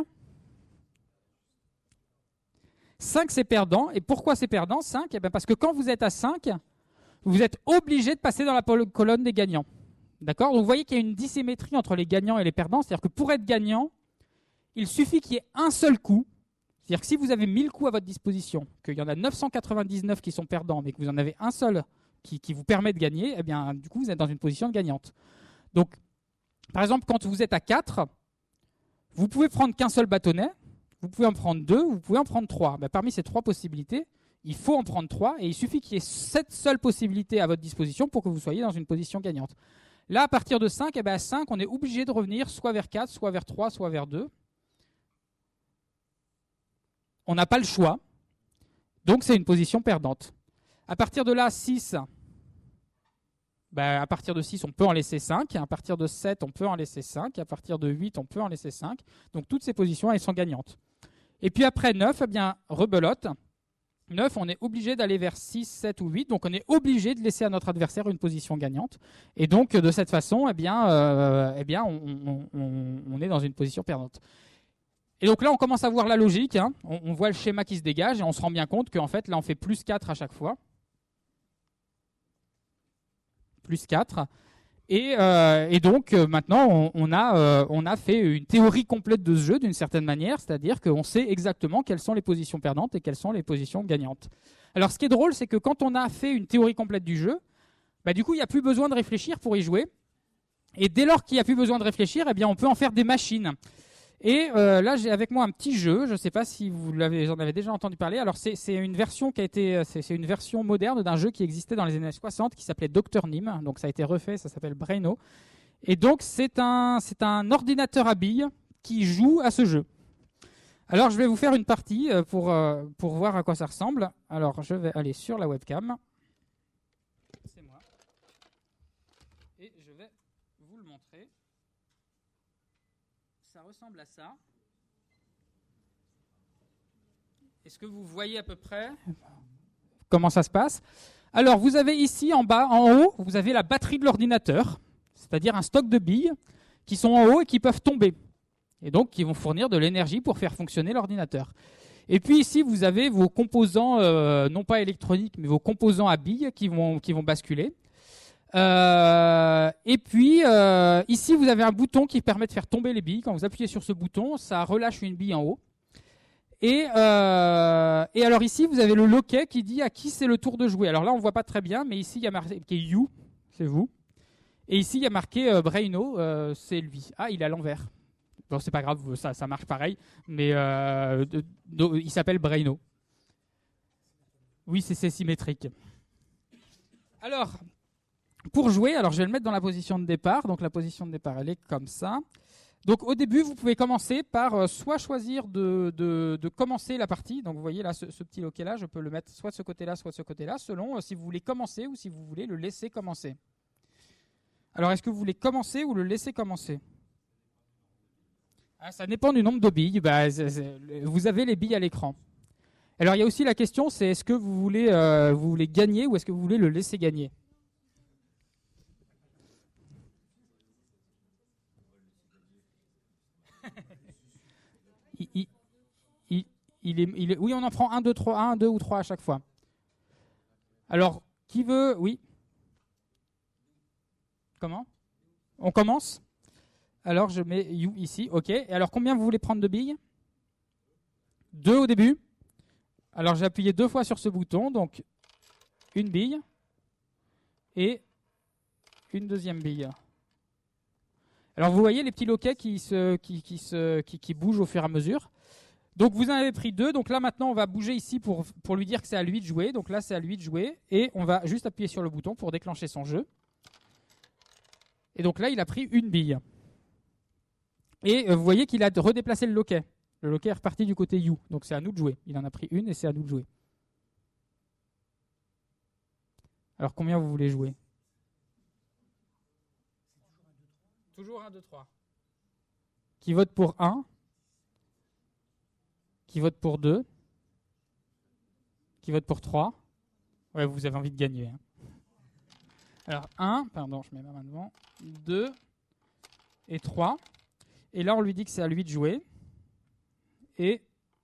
c'est perdant. Et pourquoi c'est perdant, 5 ? Eh bien parce que quand vous êtes à 5, vous êtes obligé de passer dans la colonne des gagnants. D'accord ? Donc vous voyez qu'il y a une dissymétrie entre les gagnants et les perdants. C'est-à-dire que pour être gagnant, il suffit qu'il y ait un seul coup. C'est-à-dire que si vous avez 1000 coups à votre disposition, qu'il y en a 999 qui sont perdants, mais que vous en avez un seul qui vous permet de gagner, eh bien, du coup, vous êtes dans une position de gagnante. Donc, par exemple, quand vous êtes à 4, vous pouvez prendre qu'un seul bâtonnet, vous pouvez en prendre 2, vous pouvez en prendre 3. Ben, parmi ces 3 possibilités, il faut en prendre 3 et il suffit qu'il y ait cette seule possibilité à votre disposition pour que vous soyez dans une position gagnante. Là, à partir de 5, à 5, on est obligé de revenir soit vers 4, soit vers 3, soit vers 2. On n'a pas le choix. Donc, c'est une position perdante. À partir de là, 6, à partir de 6, on peut en laisser 5. À partir de 7, on peut en laisser 5. À partir de 8, on peut en laisser 5. Donc, toutes ces positions, elles sont gagnantes. Et puis après 9, rebelote. 9, on est obligé d'aller vers 6, 7 ou 8. Donc, on est obligé de laisser à notre adversaire une position gagnante. Et donc, de cette façon, on est dans une position perdante. Et donc là, on commence à voir la logique. On voit le schéma qui se dégage et on se rend bien compte qu'en fait, là, on fait plus 4 à chaque fois. Plus 4. Et donc, maintenant, on a fait une théorie complète de ce jeu d'une certaine manière, c'est-à-dire qu'on sait exactement quelles sont les positions perdantes et quelles sont les positions gagnantes. Alors, ce qui est drôle, c'est que quand on a fait une théorie complète du jeu, du coup, il n'y a plus besoin de réfléchir pour y jouer. Et dès lors qu'il n'y a plus besoin de réfléchir, on peut en faire des machines. Et là, j'ai avec moi un petit jeu. Je ne sais pas si vous en avez déjà entendu parler. Alors, c'est une version c'est une version moderne d'un jeu qui existait dans les années 60 qui s'appelait Dr Nîmes. Donc, ça a été refait. Ça s'appelle Braino. Et donc, c'est un ordinateur à billes qui joue à ce jeu. Alors, je vais vous faire une partie pour voir à quoi ça ressemble. Alors, je vais aller sur la webcam. C'est moi. Et je vais vous le montrer. Ça ressemble à ça. Est-ce que vous voyez à peu près comment ça se passe? Alors, vous avez ici en bas, en haut, vous avez la batterie de l'ordinateur, c'est-à-dire un stock de billes qui sont en haut et qui peuvent tomber. Et donc, qui vont fournir de l'énergie pour faire fonctionner l'ordinateur. Et puis ici, vous avez vos composants, non pas électroniques, mais vos composants à billes qui vont basculer. Et puis, ici, vous avez un bouton qui permet de faire tomber les billes. Quand vous appuyez sur ce bouton, ça relâche une bille en haut. Et alors ici, vous avez le loquet qui dit à qui c'est le tour de jouer. Alors là, on ne voit pas très bien, mais ici, il y a marqué You, c'est vous. Et ici, il y a marqué Braino, c'est lui. Ah, il est à l'envers. Bon, c'est pas grave, ça marche pareil, mais il s'appelle Braino. Oui, c'est symétrique. Alors, pour jouer, alors je vais le mettre dans la position de départ. Donc la position de départ, elle est comme ça. Donc au début, vous pouvez commencer par soit choisir de commencer la partie. Donc vous voyez là, ce petit loquet là, je peux le mettre soit de ce côté-là, soit de ce côté-là, selon si vous voulez commencer ou si vous voulez le laisser commencer. Alors est-ce que vous voulez commencer ou le laisser commencer? Ça dépend du nombre de billes. Vous avez les billes à l'écran. Alors il y a aussi la question, c'est est-ce que vous voulez gagner ou est-ce que vous voulez le laisser gagner? Oui, on en prend 1, 2, 3, 1, 2 ou 3 à chaque fois. Alors, qui veut? Oui. Comment? On commence? Alors, je mets You ici. OK. Et alors, combien vous voulez prendre de billes? 2 au début. Alors, j'ai appuyé 2 fois sur ce bouton. Donc, une bille et une deuxième bille. Alors, vous voyez les petits loquets qui bougent au fur et à mesure. Donc, vous en avez pris 2. Donc là, maintenant, on va bouger ici pour lui dire que c'est à lui de jouer. Donc là, c'est à lui de jouer. Et on va juste appuyer sur le bouton pour déclencher son jeu. Et donc là, il a pris une bille. Et vous voyez qu'il a redéplacé le loquet. Le loquet est reparti du côté You. Donc c'est à nous de jouer. Il en a pris une et c'est à nous de jouer. Alors combien vous voulez jouer? Toujours 1, 2, 3. Qui vote pour 1? Qui vote pour 2? Qui vote pour 3? Ouais, vous avez envie de gagner. Hein. Alors 1, pardon, je mets ma main devant. 2 et 3. Et là, on lui dit que c'est à lui de jouer. Et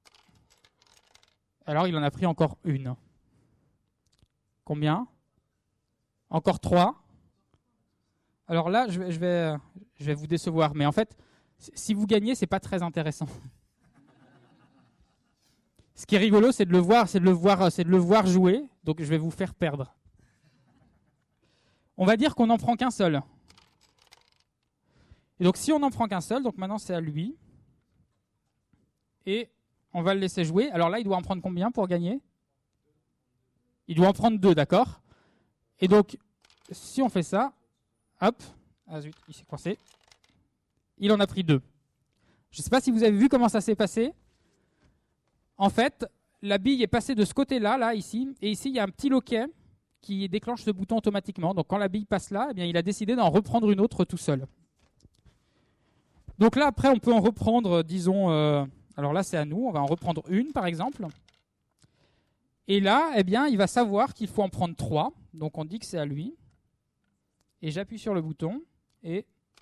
alors, il en a pris encore une. Combien? Encore 3. Alors là, je vais vous décevoir. Mais en fait, si vous gagnez, c'est pas très intéressant. Ce qui est rigolo, c'est de le voir jouer. Donc, je vais vous faire perdre. On va dire qu'on n'en prend qu'un seul. Et donc, si on n'en prend qu'un seul, donc maintenant, c'est à lui. Et on va le laisser jouer. Alors là, il doit en prendre combien pour gagner? Il doit en prendre 2, d'accord? Et donc, si on fait ça, hop, ah zut, il s'est coincé. Il en a pris 2. Je ne sais pas si vous avez vu comment ça s'est passé. En fait, la bille est passée de ce côté-là, là, ici. Et ici, il y a un petit loquet qui déclenche ce bouton automatiquement. Donc, quand la bille passe là, eh bien, il a décidé d'en reprendre une autre tout seul. Donc là, après, on peut en reprendre, disons... alors là, c'est à nous. On va en reprendre une, par exemple. Et là, eh bien, il va savoir qu'il faut en prendre 3. Donc, on dit que c'est à lui. Et j'appuie sur le bouton. Et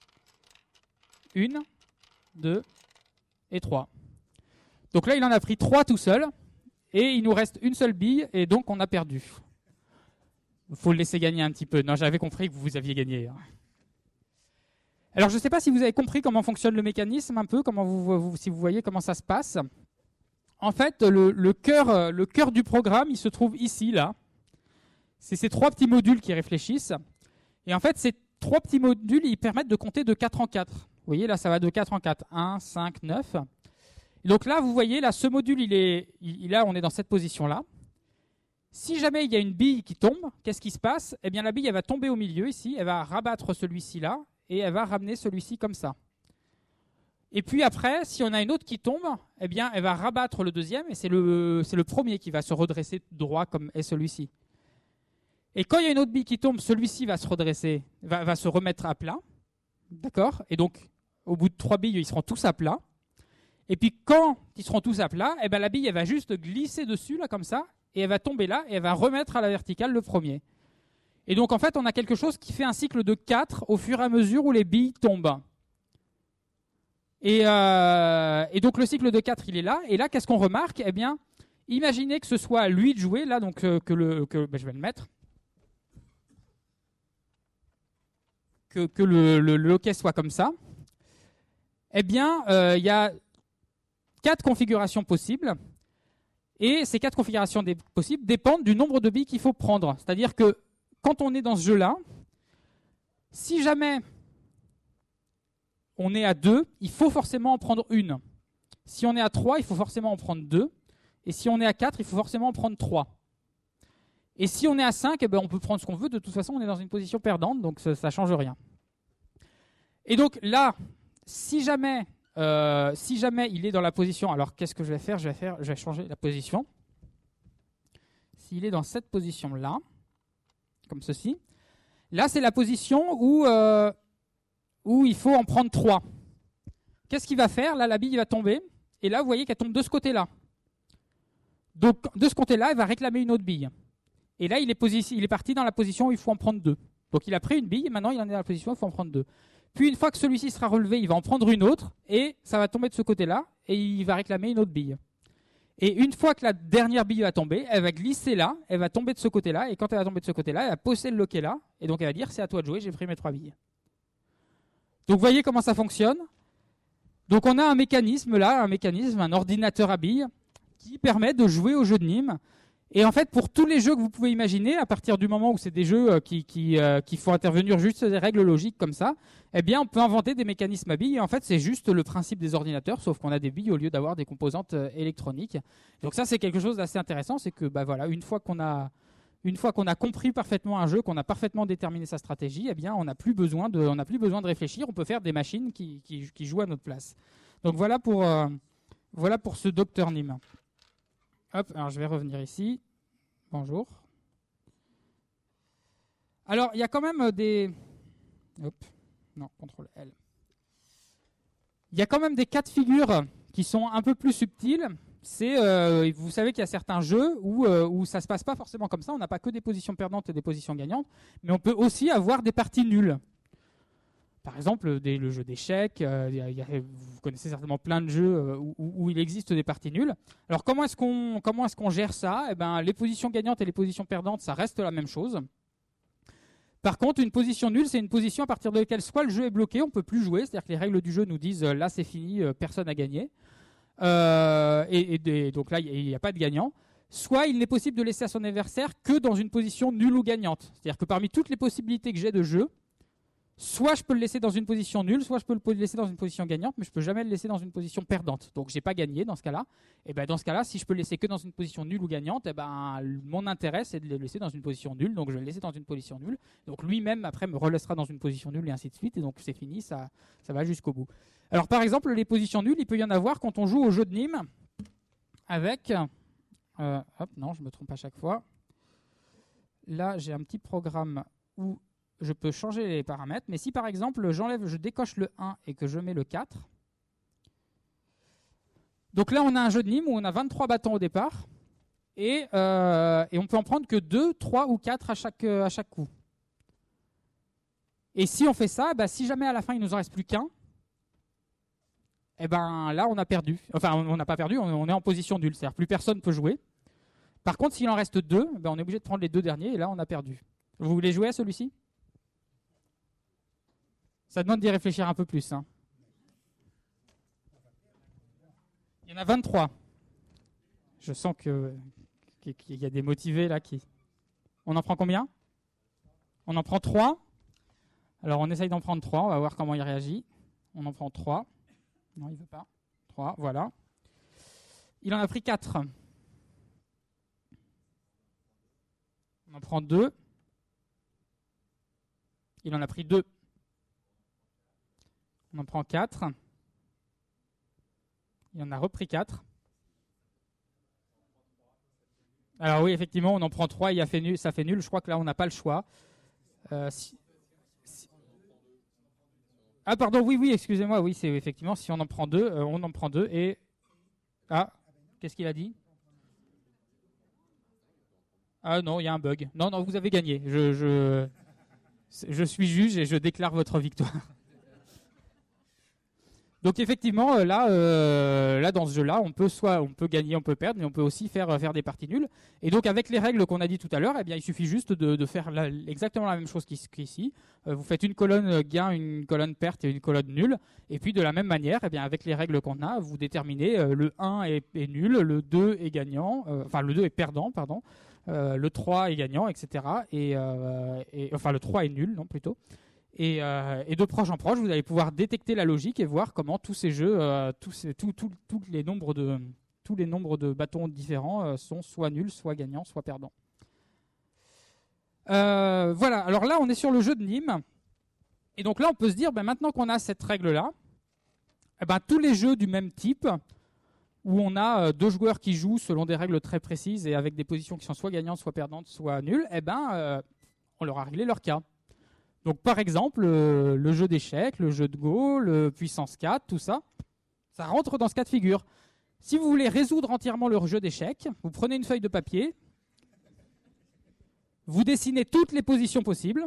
1, 2 et 3. Donc là, il en a pris 3 tout seul. Et il nous reste une seule bille. Et donc, on a perdu. Il faut le laisser gagner un petit peu. Non, j'avais compris que vous aviez gagné. Alors, je ne sais pas si vous avez compris comment fonctionne le mécanisme un peu, si vous voyez comment ça se passe. En fait, le cœur du programme, il se trouve ici, là. C'est ces 3 petits modules qui réfléchissent. Et en fait, ces 3 petits modules, ils permettent de compter de 4 en 4. Vous voyez, là, ça va de 4 en 4. 1, 5, 9. Et donc là, vous voyez, là, ce module, là, on est dans cette position-là. Si jamais il y a une bille qui tombe, qu'est-ce qui se passe? Eh bien, la bille, elle va tomber au milieu, ici. Elle va rabattre celui-ci, là. et elle va ramener celui-ci comme ça. Et puis après, si on a une autre qui tombe, eh bien, elle va rabattre le deuxième et c'est le premier qui va se redresser droit comme est celui-ci. Et quand il y a une autre bille qui tombe, celui-ci va se redresser, va se remettre à plat. D'accord ? Et donc, au bout de 3 billes, ils seront tous à plat. Et puis quand ils seront tous à plat, eh ben, la bille elle va juste glisser dessus, là, comme ça, et elle va tomber là, et elle va remettre à la verticale le premier. Et donc en fait, on a quelque chose qui fait un cycle de 4 au fur et à mesure où les billes tombent. Et donc le cycle de 4, il est là. Et là, qu'est-ce qu'on remarque ? Eh bien, imaginez que ce soit à lui de jouer, là, donc je vais le mettre. Que le loquet soit comme ça. Eh bien, il y a 4 configurations possibles. Et ces 4 configurations possibles dépendent du nombre de billes qu'il faut prendre. C'est-à-dire que quand on est dans ce jeu-là, si jamais on est à 2, il faut forcément en prendre une. Si on est à 3, il faut forcément en prendre 2. Et si on est à 4, il faut forcément en prendre 3. Et si on est à 5, eh ben on peut prendre ce qu'on veut. De toute façon, on est dans une position perdante, donc ça ne change rien. Et donc là, si jamais il est dans la position... Alors, qu'est-ce que je vais faire ? Je vais changer la position. S'il est dans cette position-là, comme ceci, là, c'est la position où il faut en prendre 3. Qu'est-ce qu'il va faire ? Là, la bille va tomber. Et là, vous voyez qu'elle tombe de ce côté-là. Donc, de ce côté-là, elle va réclamer une autre bille. Et là, il est parti dans la position où il faut en prendre 2. Donc, il a pris une bille et maintenant, il en est dans la position où il faut en prendre 2. Puis, une fois que celui-ci sera relevé, il va en prendre une autre et ça va tomber de ce côté-là et il va réclamer une autre bille. Et une fois que la dernière bille va tomber, elle va glisser là, elle va tomber de ce côté-là et quand elle va tomber de ce côté-là, elle va poser le loquet là et donc elle va dire c'est à toi de jouer, j'ai pris mes 3 billes. Donc, vous voyez comment ça fonctionne. Donc, on a un mécanisme, un ordinateur à billes qui permet de jouer au jeu de Nîmes. Et en fait, pour tous les jeux que vous pouvez imaginer, à partir du moment où c'est des jeux qui font intervenir juste des règles logiques comme ça, eh bien, on peut inventer des mécanismes à billes. Et en fait, c'est juste le principe des ordinateurs, sauf qu'on a des billes au lieu d'avoir des composantes électroniques. Donc ça, c'est quelque chose d'assez intéressant. C'est que, voilà, une fois qu'on a compris parfaitement un jeu, qu'on a parfaitement déterminé sa stratégie, eh bien, on n'a plus besoin de réfléchir. On peut faire des machines qui jouent à notre place. Donc voilà pour ce Dr Nîmes. Hop, alors je vais revenir ici. Bonjour. Alors, il y a quand même des... Hop, non, CTRL L. Il y a quand même des cas de figure qui sont un peu plus subtils. Vous savez qu'il y a certains jeux où ça ne se passe pas forcément comme ça. On n'a pas que des positions perdantes et des positions gagnantes, mais on peut aussi avoir des parties nulles. Par exemple, le jeu d'échecs, vous connaissez certainement plein de jeux où il existe des parties nulles. Alors comment est-ce qu'on gère ça ? Eh ben, les positions gagnantes et les positions perdantes, ça reste la même chose. Par contre, une position nulle, c'est une position à partir de laquelle soit le jeu est bloqué, on ne peut plus jouer, c'est-à-dire que les règles du jeu nous disent là c'est fini, personne n'a gagné. Donc là, il n'y a pas de gagnant. Soit il n'est possible de laisser à son adversaire que dans une position nulle ou gagnante. C'est-à-dire que parmi toutes les possibilités que j'ai de jeu, soit je peux le laisser dans une position nulle, soit je peux le laisser dans une position gagnante, mais je ne peux jamais le laisser dans une position perdante. Donc, je n'ai pas gagné dans ce cas-là. Et ben, dans ce cas-là, si je peux le laisser que dans une position nulle ou gagnante, mon intérêt, c'est de le laisser dans une position nulle. Donc, je vais le laisser dans une position nulle. Donc, lui-même, après, me relaissera dans une position nulle et ainsi de suite. Et donc, c'est fini, ça va jusqu'au bout. Alors, par exemple, les positions nulles, il peut y en avoir quand on joue au jeu de Nîmes avec... non, je me trompe à chaque fois. Là, j'ai un petit programme où je peux changer les paramètres, mais si par exemple je décoche le 1 et que je mets le 4, donc là on a un jeu de Nîmes où on a 23 bâtons au départ, et on peut en prendre que 2, 3 ou 4 à chaque coup. Et si on fait ça, si jamais à la fin il nous en reste plus qu'un, là on a perdu. Enfin on n'a pas perdu, on est en position nulle, c'est-à-dire plus personne ne peut jouer. Par contre s'il en reste 2, on est obligé de prendre les 2 derniers, et là on a perdu. Vous voulez jouer à celui-ci ? Ça demande d'y réfléchir un peu plus. Hein. Il y en a 23. Je sens qu'il y a des motivés là qui... On en prend combien ? On en prend 3. Alors on essaye d'en prendre 3, on va voir comment il réagit. On en prend 3. Non, il ne veut pas. 3, voilà. Il en a pris 4. On en prend 2. Il en a pris 2. On en prend 4. Il en a repris 4. Alors oui, effectivement, on en prend 3, ça fait nul. Je crois que là, on n'a pas le choix. Ah pardon, oui, excusez-moi. Oui, c'est effectivement, si on en prend 2, on en prend 2 et... Ah, qu'est-ce qu'il a dit? Ah non, il y a un bug. Non, vous avez gagné. Je suis juge et je déclare votre victoire. Donc effectivement, là, dans ce jeu-là, on peut gagner, on peut perdre, mais on peut aussi faire des parties nulles. Et donc avec les règles qu'on a dit tout à l'heure, eh bien, il suffit juste de faire exactement la même chose qu'ici. Vous faites une colonne gain, une colonne perte et une colonne nulle. Et puis de la même manière, eh bien, avec les règles qu'on a, vous déterminez le 1 est nul, le 2 est gagnant, le 2 est perdant, pardon. Le 3 est gagnant, etc. Enfin, le 3 est nul, non, plutôt. Et de proche en proche, vous allez pouvoir détecter la logique et voir comment tous ces jeux, tous les nombres de bâtons différents sont soit nuls, soit gagnants, soit perdants. Voilà, alors là, on est sur le jeu de Nîmes. Et donc là, on peut se dire, maintenant qu'on a cette règle-là, tous les jeux du même type, où on a 2 joueurs qui jouent selon des règles très précises et avec des positions qui sont soit gagnantes, soit perdantes, soit nulles, on leur a réglé leur cas. Donc par exemple, le jeu d'échecs, le jeu de Go, le puissance 4, tout ça, ça rentre dans ce cas de figure. Si vous voulez résoudre entièrement le jeu d'échecs, vous prenez une feuille de papier, vous dessinez toutes les positions possibles,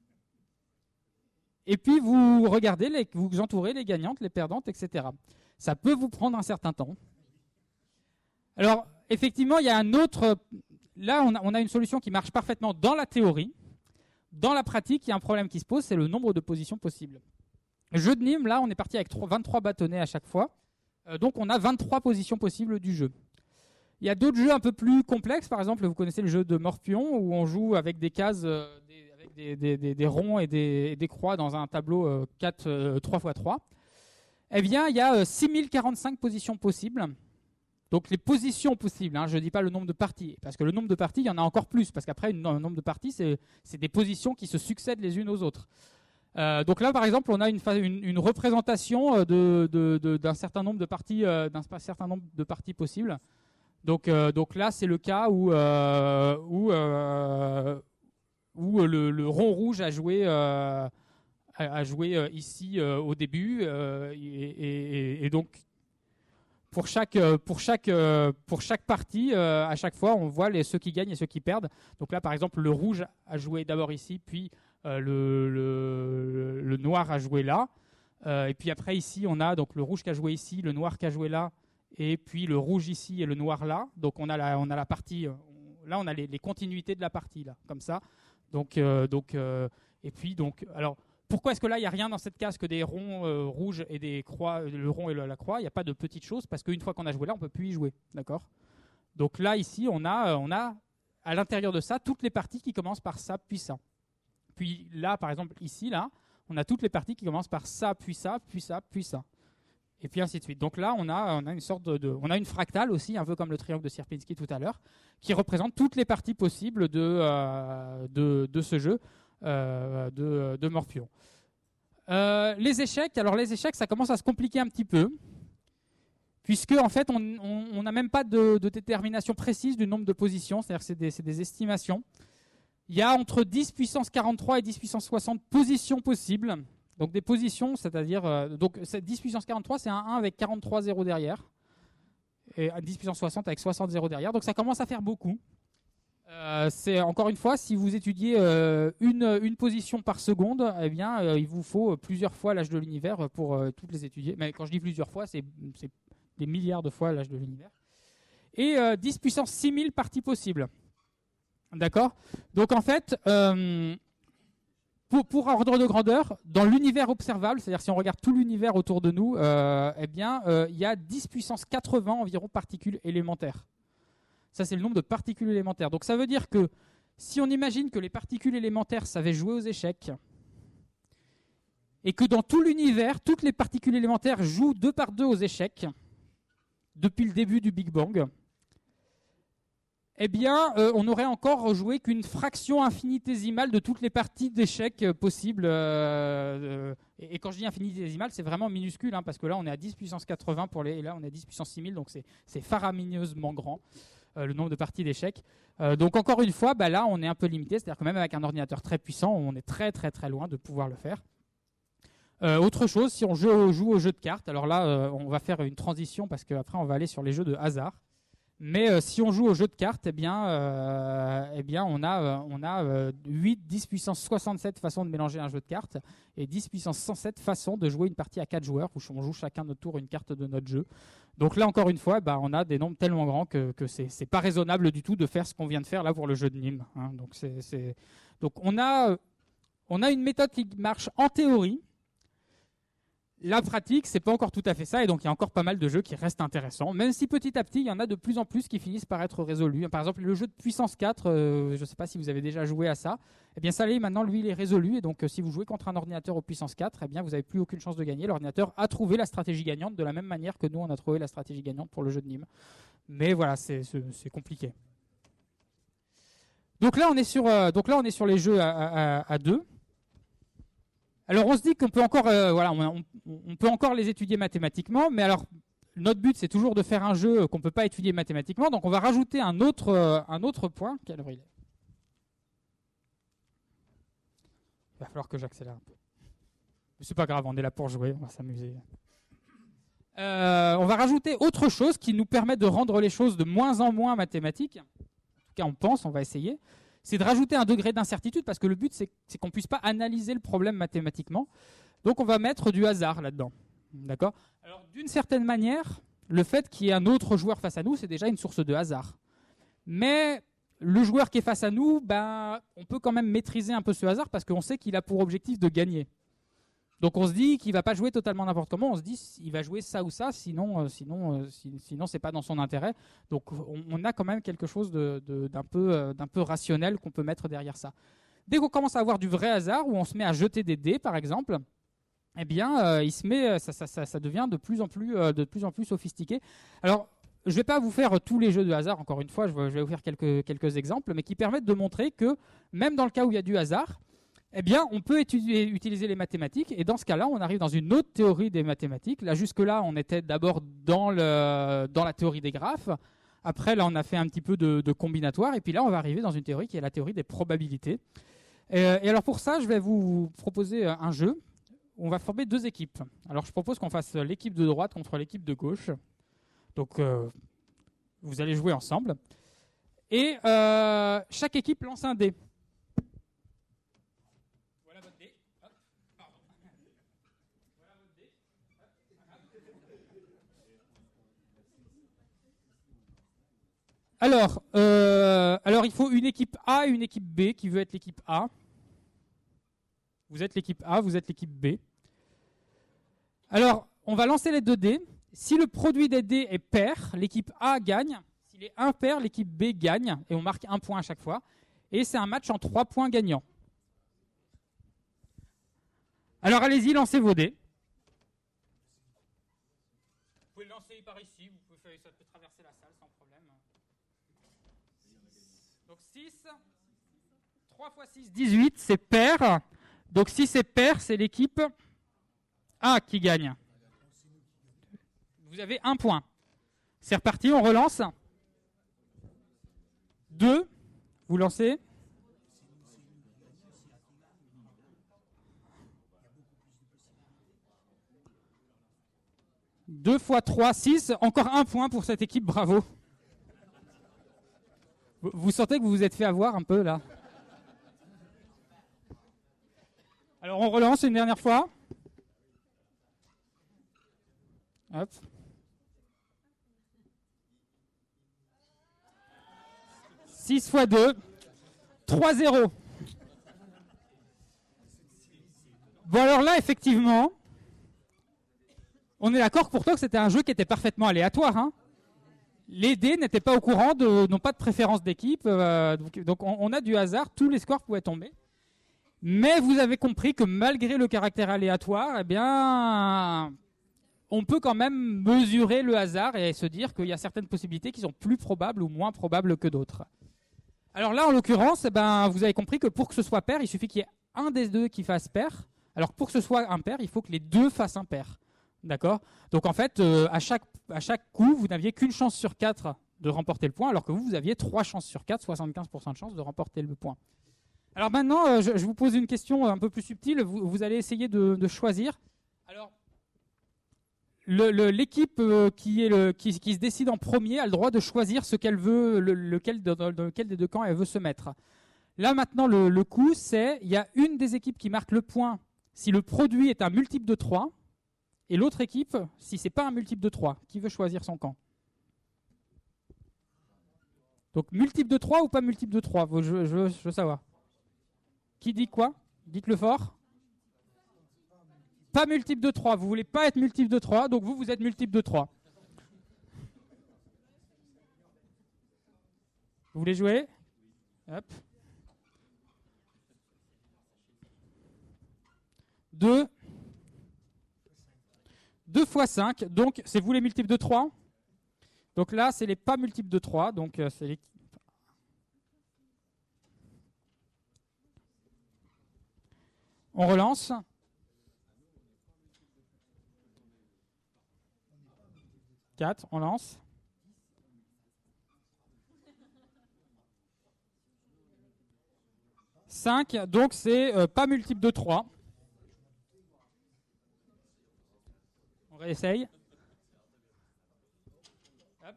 et puis vous regardez, vous entourez les gagnantes, les perdantes, etc. Ça peut vous prendre un certain temps. Alors, effectivement, il y a un autre... Là, on a une solution qui marche parfaitement dans la théorie. Dans la pratique, il y a un problème qui se pose, c'est le nombre de positions possibles. Le jeu de Nîmes, là, on est parti avec 23 bâtonnets à chaque fois. Donc, on a 23 positions possibles du jeu. Il y a d'autres jeux un peu plus complexes. Par exemple, vous connaissez le jeu de Morpion, où on joue avec des cases, avec des ronds et des croix dans un tableau 3x3. Eh bien, il y a 6045 positions possibles. Donc les positions possibles, je ne dis pas le nombre de parties, parce que le nombre de parties, il y en a encore plus, parce qu'après, un nombre de parties, c'est des positions qui se succèdent les unes aux autres. Donc là, par exemple, on a une représentation d'un certain nombre de parties, possibles. Donc là, c'est le cas où le rond rouge a joué ici au début, et donc pour chaque partie, à chaque fois, on voit ceux qui gagnent et ceux qui perdent. Donc là, par exemple, le rouge a joué d'abord ici, puis le noir a joué là. Et puis après, ici, on a donc le rouge qui a joué ici, le noir qui a joué là, et puis le rouge ici et le noir là. Donc on a la partie... Là, on a les continuités de la partie, là, comme ça. Et puis, alors... Pourquoi est-ce que là, il n'y a rien dans cette case que des ronds rouges et des croix, le rond et la croix? Il n'y a pas de petites choses parce qu'une fois qu'on a joué là, on ne peut plus y jouer. D'accord? Donc là, ici, on a à l'intérieur de ça toutes les parties qui commencent par ça, puis ça. Puis là, par exemple, ici, là, on a toutes les parties qui commencent par ça, puis ça, puis ça, puis ça. Et puis ainsi de suite. Donc là, on a une sorte on a une fractale aussi, un peu comme le triangle de Sierpinski tout à l'heure, qui représente toutes les parties possibles de ce jeu de Morpion. Les échecs, ça commence à se compliquer un petit peu, puisque en fait, on n'a même pas de détermination précise du nombre de positions, c'est-à-dire que c'est des estimations. Il y a entre 10 puissance 43 et 10 puissance 60 positions possibles. Donc des positions, c'est-à-dire... donc 10 puissance 43, c'est un 1 avec 43 zéros derrière. Et 10 puissance 60 avec 60 zéros derrière. Donc ça commence à faire beaucoup. C'est encore une fois, si vous étudiez une position par seconde, eh bien, il vous faut plusieurs fois l'âge de l'univers pour toutes les étudier. Mais quand je dis plusieurs fois, c'est des milliards de fois l'âge de l'univers. Et 10 puissance 6000 parties possibles. D'accord? Donc en fait, pour ordre de grandeur, dans l'univers observable, c'est-à-dire si on regarde tout l'univers autour de nous, il y a 10 puissance 80 environ particules élémentaires. Ça, c'est le nombre de particules élémentaires. Donc ça veut dire que si on imagine que les particules élémentaires savaient jouer aux échecs, et que dans tout l'univers, toutes les particules élémentaires jouent 2 par 2 aux échecs, depuis le début du Big Bang, eh bien, on n'aurait encore joué qu'une fraction infinitésimale de toutes les parties d'échecs possibles. Et quand je dis infinitésimale, c'est vraiment minuscule, hein, parce que là, on est à 10 puissance 80 et là, on est à 10 puissance 6000, donc c'est faramineusement grand, le nombre de parties d'échecs. Donc, encore une fois, là, on est un peu limité, c'est-à-dire que même avec un ordinateur très puissant, on est très, très, très loin de pouvoir le faire. Autre chose, si on joue aux jeux de cartes, alors là, on va faire une transition, parce qu'après, on va aller sur les jeux de hasard. Mais si on joue au jeu de cartes, eh bien, on a 8, 10 puissance 67 façons de mélanger un jeu de cartes et 10 puissance 107 façons de jouer une partie à 4 joueurs où on joue chacun notre tour une carte de notre jeu. Donc là, encore une fois, on a des nombres tellement grands que c'est pas raisonnable du tout de faire ce qu'on vient de faire là pour le jeu de Nîmes. Hein. Donc on a une méthode qui marche en théorie. La pratique, c'est pas encore tout à fait ça, et donc il y a encore pas mal de jeux qui restent intéressants, même si petit à petit, il y en a de plus en plus qui finissent par être résolus. Par exemple, le jeu de puissance 4, je ne sais pas si vous avez déjà joué à ça, eh bien ça, maintenant, lui, il est résolu, et donc si vous jouez contre un ordinateur au puissance 4, eh bien vous n'avez plus aucune chance de gagner. L'ordinateur a trouvé la stratégie gagnante de la même manière que nous, on a trouvé la stratégie gagnante pour le jeu de Nîmes. Mais voilà, c'est compliqué. Donc là, on est sur les jeux à deux. Alors on se dit qu'on peut encore, on peut encore les étudier mathématiquement, mais alors notre but c'est toujours de faire un jeu qu'on ne peut pas étudier mathématiquement, donc on va rajouter un autre point. Quelle heure il est ? Il va falloir que j'accélère un peu. Mais c'est pas grave, on est là pour jouer, on va s'amuser. On va rajouter autre chose qui nous permet de rendre les choses de moins en moins mathématiques. En tout cas, on pense, on va essayer. C'est de rajouter un degré d'incertitude, parce que le but, c'est qu'on ne puisse pas analyser le problème mathématiquement. Donc, on va mettre du hasard là-dedans. D'accord ? Alors, d'une certaine manière, le fait qu'il y ait un autre joueur face à nous, c'est déjà une source de hasard. Mais le joueur qui est face à nous, on peut quand même maîtriser un peu ce hasard, parce qu'on sait qu'il a pour objectif de gagner. Donc, on se dit qu'il ne va pas jouer totalement n'importe comment. On se dit qu'il va jouer ça ou ça, sinon ce n'est pas dans son intérêt. Donc, on a quand même quelque chose d'un peu rationnel qu'on peut mettre derrière ça. Dès qu'on commence à avoir du vrai hasard, où on se met à jeter des dés, par exemple, eh bien, ça devient de plus en plus sophistiqué. Alors, je ne vais pas vous faire tous les jeux de hasard, encore une fois, je vais vous faire quelques exemples, mais qui permettent de montrer que, même dans le cas où il y a du hasard, eh bien, on peut utiliser les mathématiques, et dans ce cas-là, on arrive dans une autre théorie des mathématiques. Là, jusque-là, on était d'abord dans la théorie des graphes. Après, là, on a fait un petit peu de combinatoire, et puis là, on va arriver dans une théorie qui est la théorie des probabilités. Et alors, pour ça, je vais vous proposer un jeu où on va former deux équipes. Alors, je propose qu'on fasse l'équipe de droite contre l'équipe de gauche. Donc, vous allez jouer ensemble. Et chaque équipe lance un dé. Alors, il faut une équipe A et une équipe B. Qui veut être l'équipe A ? Vous êtes l'équipe A, vous êtes l'équipe B. Alors, on va lancer les 2 dés. Si le produit des dés est pair, l'équipe A gagne. S'il est impair, l'équipe B gagne. Et on marque 1 point à chaque fois. Et c'est un match en 3 points gagnants. Alors, allez-y, lancez vos dés. Vous pouvez le lancer par ici. Ça peut traverser la salle sans problème. Donc 6, 3 x 6, 18, c'est pair. Donc si c'est pair, c'est l'équipe A qui gagne. Vous avez 1 point. C'est reparti, on relance. 2, vous lancez. Deux fois 3, 6. Encore 1 point pour cette équipe, bravo. Vous sentez que vous vous êtes fait avoir un peu là ? Alors on relance une dernière fois. Hop. « 6 x 2, 3-0. Bon alors là, effectivement, on est d'accord pour toi que c'était un jeu qui était parfaitement aléatoire. Hein. Les dés n'étaient pas au courant, n'ont pas de préférence d'équipe. Donc on a du hasard, tous les scores pouvaient tomber. Mais vous avez compris que malgré le caractère aléatoire, eh bien, on peut quand même mesurer le hasard et se dire qu'il y a certaines possibilités qui sont plus probables ou moins probables que d'autres. Alors là, en l'occurrence, vous avez compris que pour que ce soit pair, il suffit qu'il y ait un des deux qui fasse pair. Alors pour que ce soit impair, il faut que les deux fassent impair. D'accord ? Donc en fait, à chaque coup, vous n'aviez qu'une chance sur 4 de remporter le point, alors que vous aviez 3 chances sur 4, 75% de chance de remporter le point. Alors maintenant, je vous pose une question un peu plus subtile. Vous allez essayer de choisir. Alors, l'équipe qui se décide en premier a le droit de choisir ce qu'elle veut, dans lequel des deux camps elle veut se mettre. Là maintenant, le coup, c'est il y a une des équipes qui marque le point si le produit est un multiple de 3, et l'autre équipe, si ce n'est pas un multiple de 3, qui veut choisir son camp. Donc multiple de 3 ou pas multiple de 3 ? Je veux savoir. Qui dit quoi ? Dites-le fort. Pas multiple de 3. Vous voulez pas être multiple de 3, donc vous êtes multiple de 3. Vous voulez jouer ? Hop. 2 fois 5, donc c'est vous les multiples de 3. Donc là, c'est les pas multiples de 3, donc c'est les... On relance. Quatre, on lance. Cinq, donc c'est pas multiple de 3. On réessaye. Hop.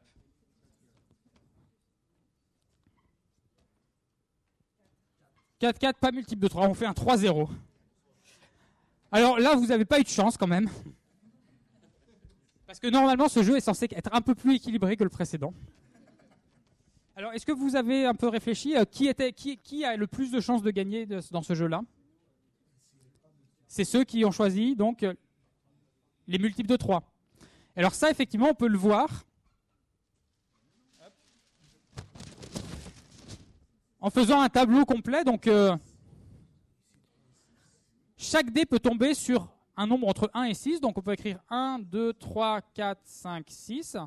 4, 4, pas multiple de 3. On fait un 3-0. Alors là, vous n'avez pas eu de chance quand même. Parce que normalement, ce jeu est censé être un peu plus équilibré que le précédent. Alors, est-ce que vous avez un peu réfléchi qui a le plus de chances de gagner dans ce jeu-là ? C'est ceux qui ont choisi donc les multiples de 3. Alors ça, effectivement, on peut le voir en faisant un tableau complet. Donc, chaque dé peut tomber sur un nombre entre 1 et 6. Donc, on peut écrire 1, 2, 3, 4, 5, 6.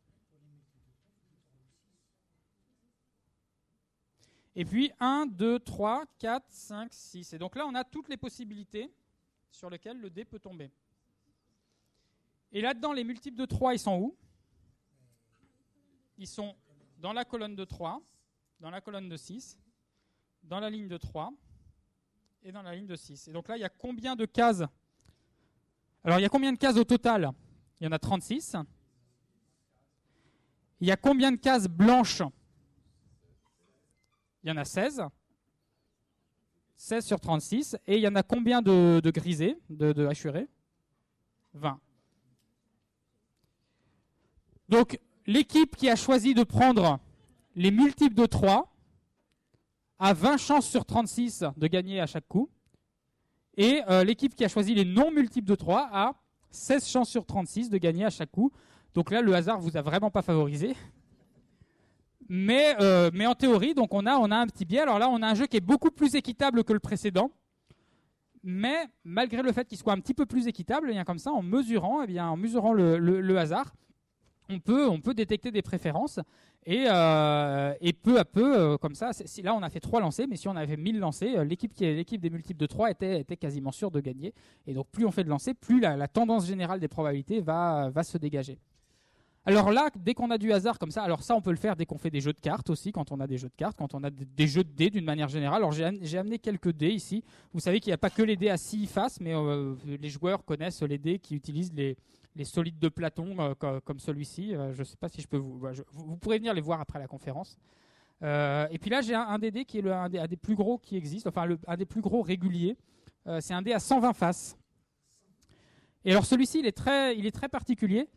Et puis 1, 2, 3, 4, 5, 6. Et donc là, on a toutes les possibilités sur lesquelles le dé peut tomber. Et là-dedans, les multiples de 3, ils sont où ? Ils sont dans la colonne de 3, dans la colonne de 6, dans la ligne de 3 et dans la ligne de 6. Et donc là, il y a combien de cases ? Alors, il y a combien de cases au total ? Il y en a 36. Il y a combien de cases blanches ? Il y en a 16. 16 sur 36. Et il y en a combien de grisés, de hachurés ? 20. Donc, l'équipe qui a choisi de prendre les multiples de 3 a 20 chances sur 36 de gagner à chaque coup. Et l'équipe qui a choisi les non multiples de 3 a 16 chances sur 36 de gagner à chaque coup. Donc là, le hasard vous a vraiment pas favorisé. Mais en théorie, donc on a un petit biais. Alors là, on a un jeu qui est beaucoup plus équitable que le précédent. Mais malgré le fait qu'il soit un petit peu plus équitable, bien comme ça, en mesurant le hasard, on peut détecter des préférences. Et peu à peu, comme ça, là on a fait 3 lancers, mais si on avait 1000 lancers, l'équipe des multiples de 3 était quasiment sûre de gagner. Et donc plus on fait de lancers, plus la tendance générale des probabilités va se dégager. Alors là, dès qu'on a du hasard comme ça, alors ça on peut le faire dès qu'on fait des jeux de cartes aussi, quand on a des jeux de cartes, quand on a des jeux de dés d'une manière générale. Alors j'ai amené quelques dés ici. Vous savez qu'il n'y a pas que les dés à 6 faces, mais les joueurs connaissent les dés qui utilisent les solides de Platon comme celui-ci. Je ne sais pas si je peux vous pourrez venir les voir après la conférence. Et puis là, j'ai un des dés qui est un des plus gros qui existe, enfin un des plus gros réguliers. C'est un dé à 120 faces. Et alors celui-ci, il est très particulier.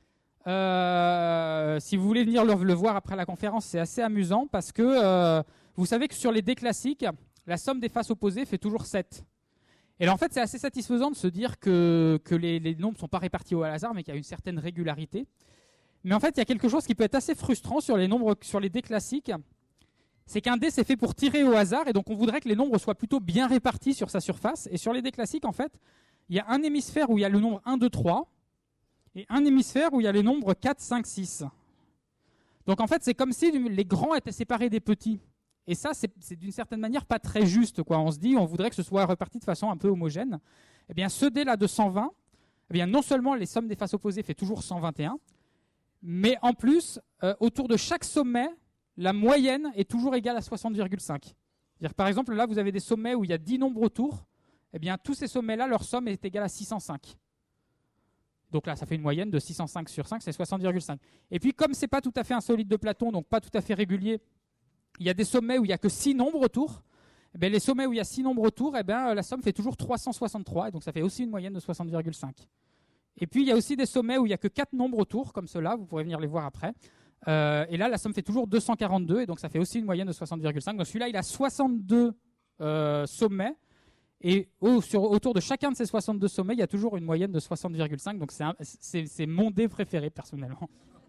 Si vous voulez venir le voir après la conférence, c'est assez amusant parce que vous savez que sur les dés classiques, la somme des faces opposées fait toujours 7. Et là, en fait, c'est assez satisfaisant de se dire que les nombres ne sont pas répartis au hasard, mais qu'il y a une certaine régularité. Mais en fait, il y a quelque chose qui peut être assez frustrant sur les dés classiques. C'est qu'un dé, c'est fait pour tirer au hasard, et donc on voudrait que les nombres soient plutôt bien répartis sur sa surface. Et sur les dés classiques, en fait, il y a un hémisphère où il y a le nombre 1, 2, 3, et un hémisphère où il y a les nombres 4, 5, 6. Donc en fait, c'est comme si les grands étaient séparés des petits. Et ça, c'est d'une certaine manière pas très juste, quoi. On se dit, on voudrait que ce soit reparti de façon un peu homogène. Eh bien, ce dé-là de 120, eh bien, non seulement les sommes des faces opposées fait toujours 121, mais en plus, autour de chaque sommet, la moyenne est toujours égale à 60,5. Par exemple, là, vous avez des sommets où il y a 10 nombres autour. Eh bien, tous ces sommets-là, leur somme est égale à 605. Donc là, ça fait une moyenne de 605 sur 5, c'est 60,5. Et puis, comme ce n'est pas tout à fait un solide de Platon, donc pas tout à fait régulier, il y a des sommets où il n'y a que 6 nombres autour. Eh bien, les sommets où il y a 6 nombres autour, eh bien, la somme fait toujours 363, et donc ça fait aussi une moyenne de 60,5. Et puis, il y a aussi des sommets où il n'y a que 4 nombres autour, comme ceux-là, vous pourrez venir les voir après. Et là, la somme fait toujours 242, et donc ça fait aussi une moyenne de 60,5. Donc celui-là, il a 62 sommets, et autour de chacun de ces 62 sommets, il y a toujours une moyenne de 60,5. Donc c'est mon dé préféré, personnellement.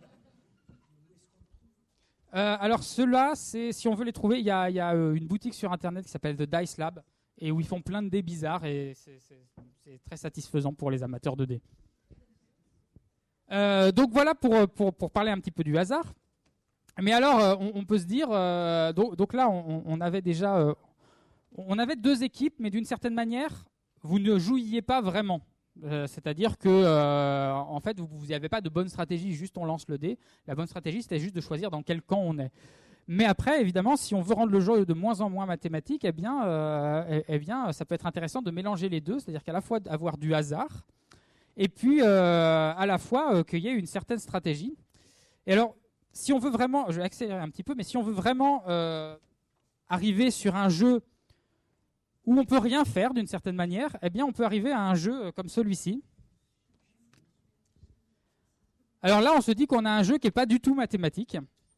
Alors ceux-là, si on veut les trouver, il y a une boutique sur Internet qui s'appelle The Dice Lab, et où ils font plein de dés bizarres, et c'est très satisfaisant pour les amateurs de dés. Donc voilà pour parler un petit peu du hasard. Mais alors, on peut se dire, donc là, on avait déjà, on avait 2 équipes, mais d'une certaine manière, vous ne jouiez pas vraiment. C'est-à-dire que, en fait, vous n'avez pas de bonne stratégie, juste on lance le dé. La bonne stratégie, c'était juste de choisir dans quel camp on est. Mais après, évidemment, si on veut rendre le jeu de moins en moins mathématique, eh bien, ça peut être intéressant de mélanger les deux, c'est-à-dire qu'à la fois avoir du hasard, et puis à la fois qu'il y ait une certaine stratégie. Et alors, si on veut vraiment, je vais accélérer un petit peu, mais si on veut vraiment arriver sur un jeu où on peut rien faire d'une certaine manière, eh bien on peut arriver à un jeu comme celui-ci. Alors là, on se dit qu'on a un jeu qui n'est pas du tout mathématique,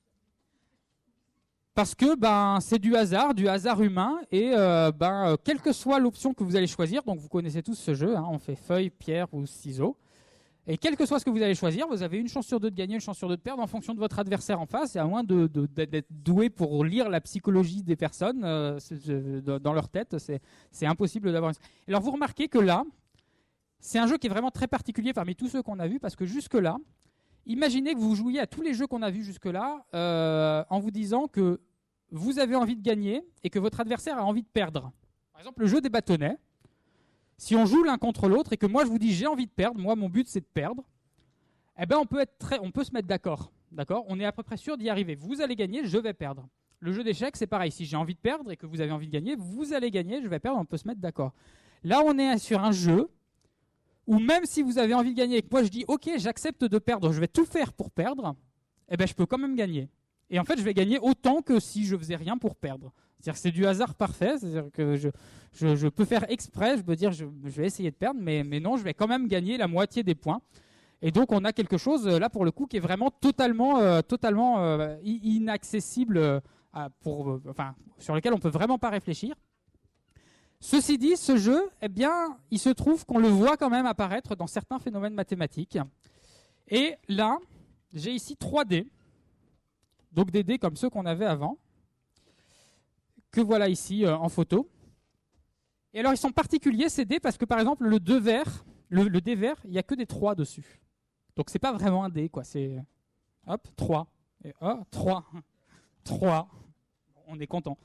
parce que c'est du hasard humain, et quelle que soit l'option que vous allez choisir, donc vous connaissez tous ce jeu, hein, on fait feuille, pierre ou ciseaux, et quel que soit ce que vous allez choisir, vous avez une chance sur 2 de gagner, une chance sur 2 de perdre en fonction de votre adversaire en face, et à moins d'être doué pour lire la psychologie des personnes dans leur tête, c'est impossible d'avoir une... Alors vous remarquez que là, c'est un jeu qui est vraiment très particulier parmi tous ceux qu'on a vus, parce que jusque-là, imaginez que vous jouiez à tous les jeux qu'on a vus jusque-là en vous disant que vous avez envie de gagner et que votre adversaire a envie de perdre. Par exemple, le jeu des bâtonnets. Si on joue l'un contre l'autre et que moi je vous dis j'ai envie de perdre, moi mon but c'est de perdre, eh ben on peut se mettre d'accord. On est à peu près sûr d'y arriver. Vous allez gagner, je vais perdre. Le jeu d'échecs, c'est pareil. Si j'ai envie de perdre et que vous avez envie de gagner, vous allez gagner, je vais perdre, on peut se mettre d'accord. Là, on est sur un jeu où même si vous avez envie de gagner et que moi je dis ok, j'accepte de perdre, je vais tout faire pour perdre, eh ben je peux quand même gagner. Et en fait, je vais gagner autant que si je faisais rien pour perdre. C'est-à-dire que c'est du hasard parfait, c'est-à-dire que je peux faire exprès, je peux dire je vais essayer de perdre, mais non, je vais quand même gagner la moitié des points. Et donc on a quelque chose là pour le coup qui est vraiment totalement inaccessible, sur lequel on peut vraiment pas réfléchir. Ceci dit, ce jeu, eh bien, il se trouve qu'on le voit quand même apparaître dans certains phénomènes mathématiques. Et là, j'ai ici 3 dés, donc des dés comme ceux qu'on avait avant, que voilà ici en photo. Et alors ils sont particuliers ces dés parce que par exemple le dé vert, il n'y a que des 3 dessus. Donc c'est pas vraiment un dé, quoi. C'est hop, 3. Et 3. 3. On est content.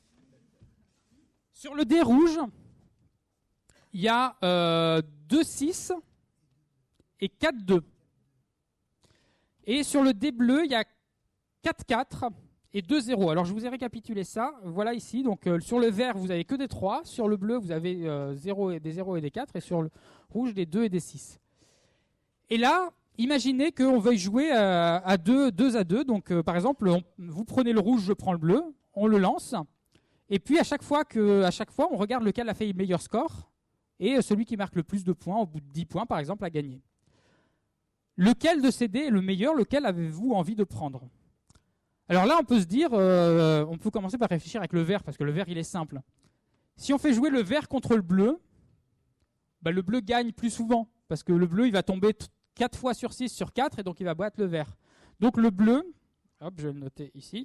Sur le dé rouge, il y a 2 6 et 4 2. Et sur le dé bleu, il y a 4 4 et 2 0. Alors je vous ai récapitulé ça. Voilà ici. Donc sur le vert, vous avez que des 3. Sur le bleu, vous avez des 0 et des 4. Et sur le rouge, des 2 et des 6. Et là, imaginez qu'on veuille jouer à 2 à 2. Donc par exemple, vous prenez le rouge, je prends le bleu. On le lance. Et puis à chaque fois, on regarde lequel a fait le meilleur score. Et celui qui marque le plus de points, au bout de 10 points par exemple, a gagné. Lequel de ces dés est le meilleur? Lequel avez-vous envie de prendre? Alors là, on peut se dire, on peut commencer par réfléchir avec le vert, parce que le vert, il est simple. Si on fait jouer le vert contre le bleu, le bleu gagne plus souvent, parce que le bleu, il va tomber 4 fois sur 6 sur 4, et donc il va battre le vert. Donc le bleu, hop, je vais le noter ici.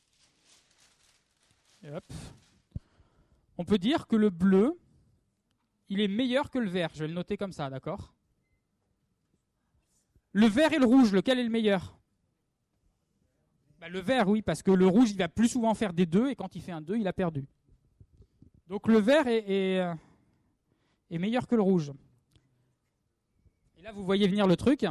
Et hop. On peut dire que le bleu, il est meilleur que le vert. Je vais le noter comme ça, d'accord? Le vert et le rouge, lequel est le meilleur? Le vert, oui, parce que le rouge, il va plus souvent faire des 2, et quand il fait un 2, il a perdu. Donc le vert est meilleur que le rouge. Et là, vous voyez venir le truc.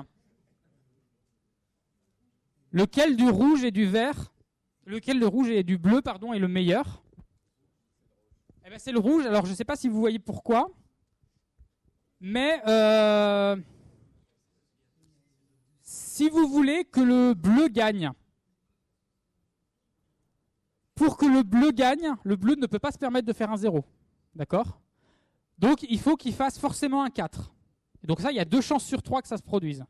Lequel du rouge et du vert, lequel de rouge et du bleu, pardon, est le meilleur? Eh bien, c'est le rouge. Alors, je ne sais pas si vous voyez pourquoi, mais si vous voulez que le bleu gagne, pour que le bleu gagne, le bleu ne peut pas se permettre de faire un 0. D'accord? Donc, il faut qu'il fasse forcément un 4. Et donc ça, il y a 2 chances sur 3 que ça se produise.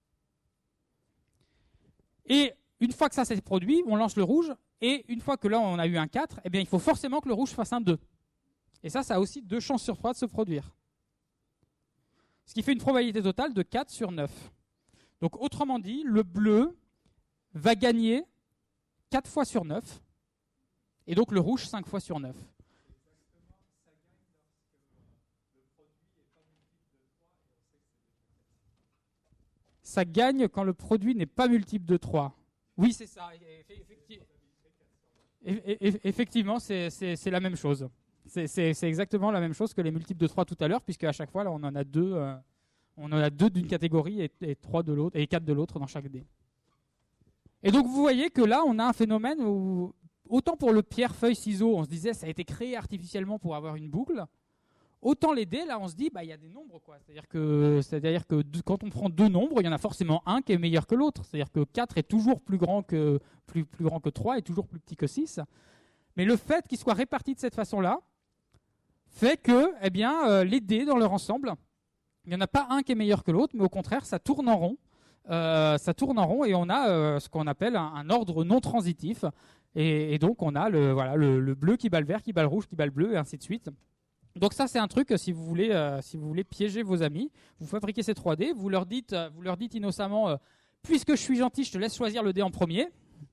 Et une fois que ça s'est produit, on lance le rouge. Et une fois que là, on a eu un 4, eh bien, il faut forcément que le rouge fasse un 2. Et ça a aussi 2 chances sur 3 de se produire. Ce qui fait une probabilité totale de 4 sur 9. Donc, autrement dit, le bleu va gagner 4 fois sur 9. Et donc, le rouge 5 fois sur 9. Ça gagne quand le produit n'est pas multiple de 3. Oui, c'est ça. Effectivement, c'est la même chose. C'est exactement la même chose que les multiples de 3 tout à l'heure, puisque à chaque fois, là, on en a 2. On en a 2 d'une catégorie et 3 de l'autre, et 4 de l'autre dans chaque dé. Et donc, vous voyez que là, on a un phénomène où, autant pour le pierre, feuille, ciseaux, on se disait ça a été créé artificiellement pour avoir une boucle. Autant les dés, là, on se dit, il y a des nombres, quoi. C'est-à-dire que quand on prend 2 nombres, il y en a forcément un qui est meilleur que l'autre. C'est-à-dire que 4 est toujours plus grand que 3 et toujours plus petit que 6. Mais le fait qu'ils soient répartis de cette façon-là fait que, les dés, dans leur ensemble, il n'y en a pas un qui est meilleur que l'autre, mais au contraire, ça tourne en rond. Et on a ce qu'on appelle un ordre non transitif. Et donc, on a le bleu qui bat le vert, qui bat le rouge, qui bat le bleu, et ainsi de suite. Donc ça, c'est un truc, si vous voulez piéger vos amis, vous fabriquez ces 3D, vous leur dites innocemment, puisque je suis gentil, je te laisse choisir le dé en premier.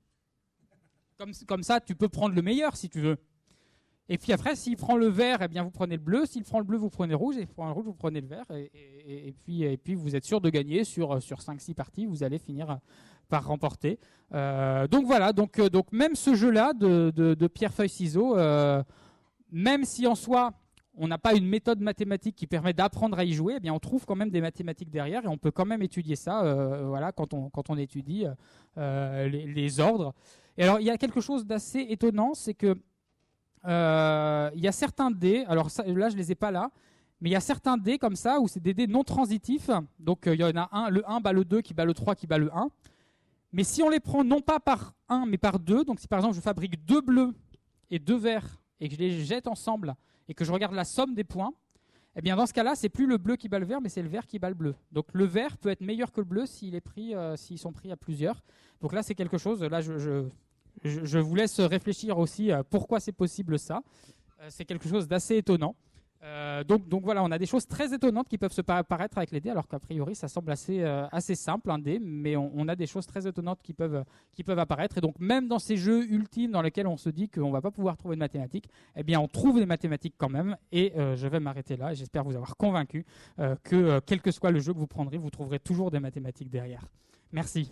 Comme ça, tu peux prendre le meilleur si tu veux. Et puis après, s'il prend le vert, vous prenez le bleu. S'il prend le bleu, vous prenez le rouge. Et s'il prend le rouge, vous prenez le vert. Et puis vous êtes sûr de gagner sur 5-6 parties. Vous allez finir par remporter. Donc voilà, donc même ce jeu-là de pierre, feuille, ciseaux, même si en soi, on n'a pas une méthode mathématique qui permet d'apprendre à y jouer, on trouve quand même des mathématiques derrière et on peut quand même étudier ça quand on étudie les ordres. Et alors, il y a quelque chose d'assez étonnant, c'est que il y a certains dés, alors ça, là je les ai pas là, mais il y a certains dés comme ça où c'est des dés non transitifs. Donc il y en a un, le 1 bat le 2 qui bat le 3 qui bat le 1. Mais si on les prend non pas par 1 mais par 2, donc si par exemple je fabrique 2 bleus et 2 verts et que je les jette ensemble et que je regarde la somme des points, dans ce cas-là, c'est plus le bleu qui bat le vert, mais c'est le vert qui bat le bleu. Donc le vert peut être meilleur que le bleu s'ils sont pris à plusieurs. Donc là, c'est quelque chose. Là, je vous laisse réfléchir aussi à pourquoi c'est possible ça. C'est quelque chose d'assez étonnant. Donc voilà, on a des choses très étonnantes qui peuvent se paraître avec les dés, alors qu'a priori ça semble assez simple un dé, mais on a des choses très étonnantes qui peuvent apparaître. Et donc même dans ces jeux ultimes dans lesquels on se dit qu'on va pas pouvoir trouver de mathématiques, on trouve des mathématiques quand même. Et je vais m'arrêter là. Et j'espère vous avoir convaincu que quel que soit le jeu que vous prendrez, vous trouverez toujours des mathématiques derrière. Merci.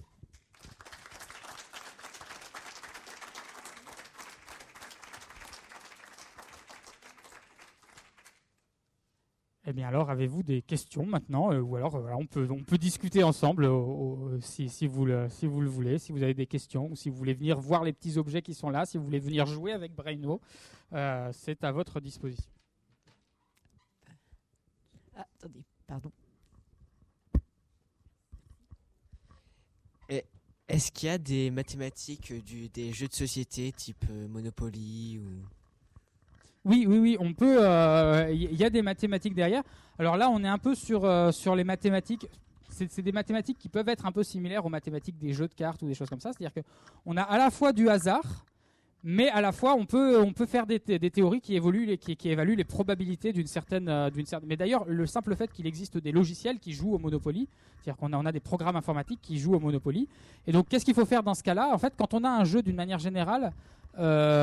Alors, avez-vous des questions maintenant ou alors on peut discuter ensemble si vous le voulez, si vous avez des questions ou si vous voulez venir voir les petits objets qui sont là, si vous voulez venir jouer avec Braino, c'est à votre disposition. Attendez, pardon. Est-ce qu'il y a des mathématiques des jeux de société type Monopoly ou... Oui, on peut. Il y a des mathématiques derrière. Alors là, on est un peu sur les mathématiques. C'est des mathématiques qui peuvent être un peu similaires aux mathématiques des jeux de cartes ou des choses comme ça. C'est-à-dire qu'on a à la fois du hasard, mais à la fois on peut faire des théories qui évaluent les probabilités d'une certaine. Mais d'ailleurs, le simple fait qu'il existe des logiciels qui jouent au Monopoly, c'est-à-dire qu'on a des programmes informatiques qui jouent au Monopoly. Et donc, qu'est-ce qu'il faut faire dans ce cas-là? En fait, quand on a un jeu d'une manière générale.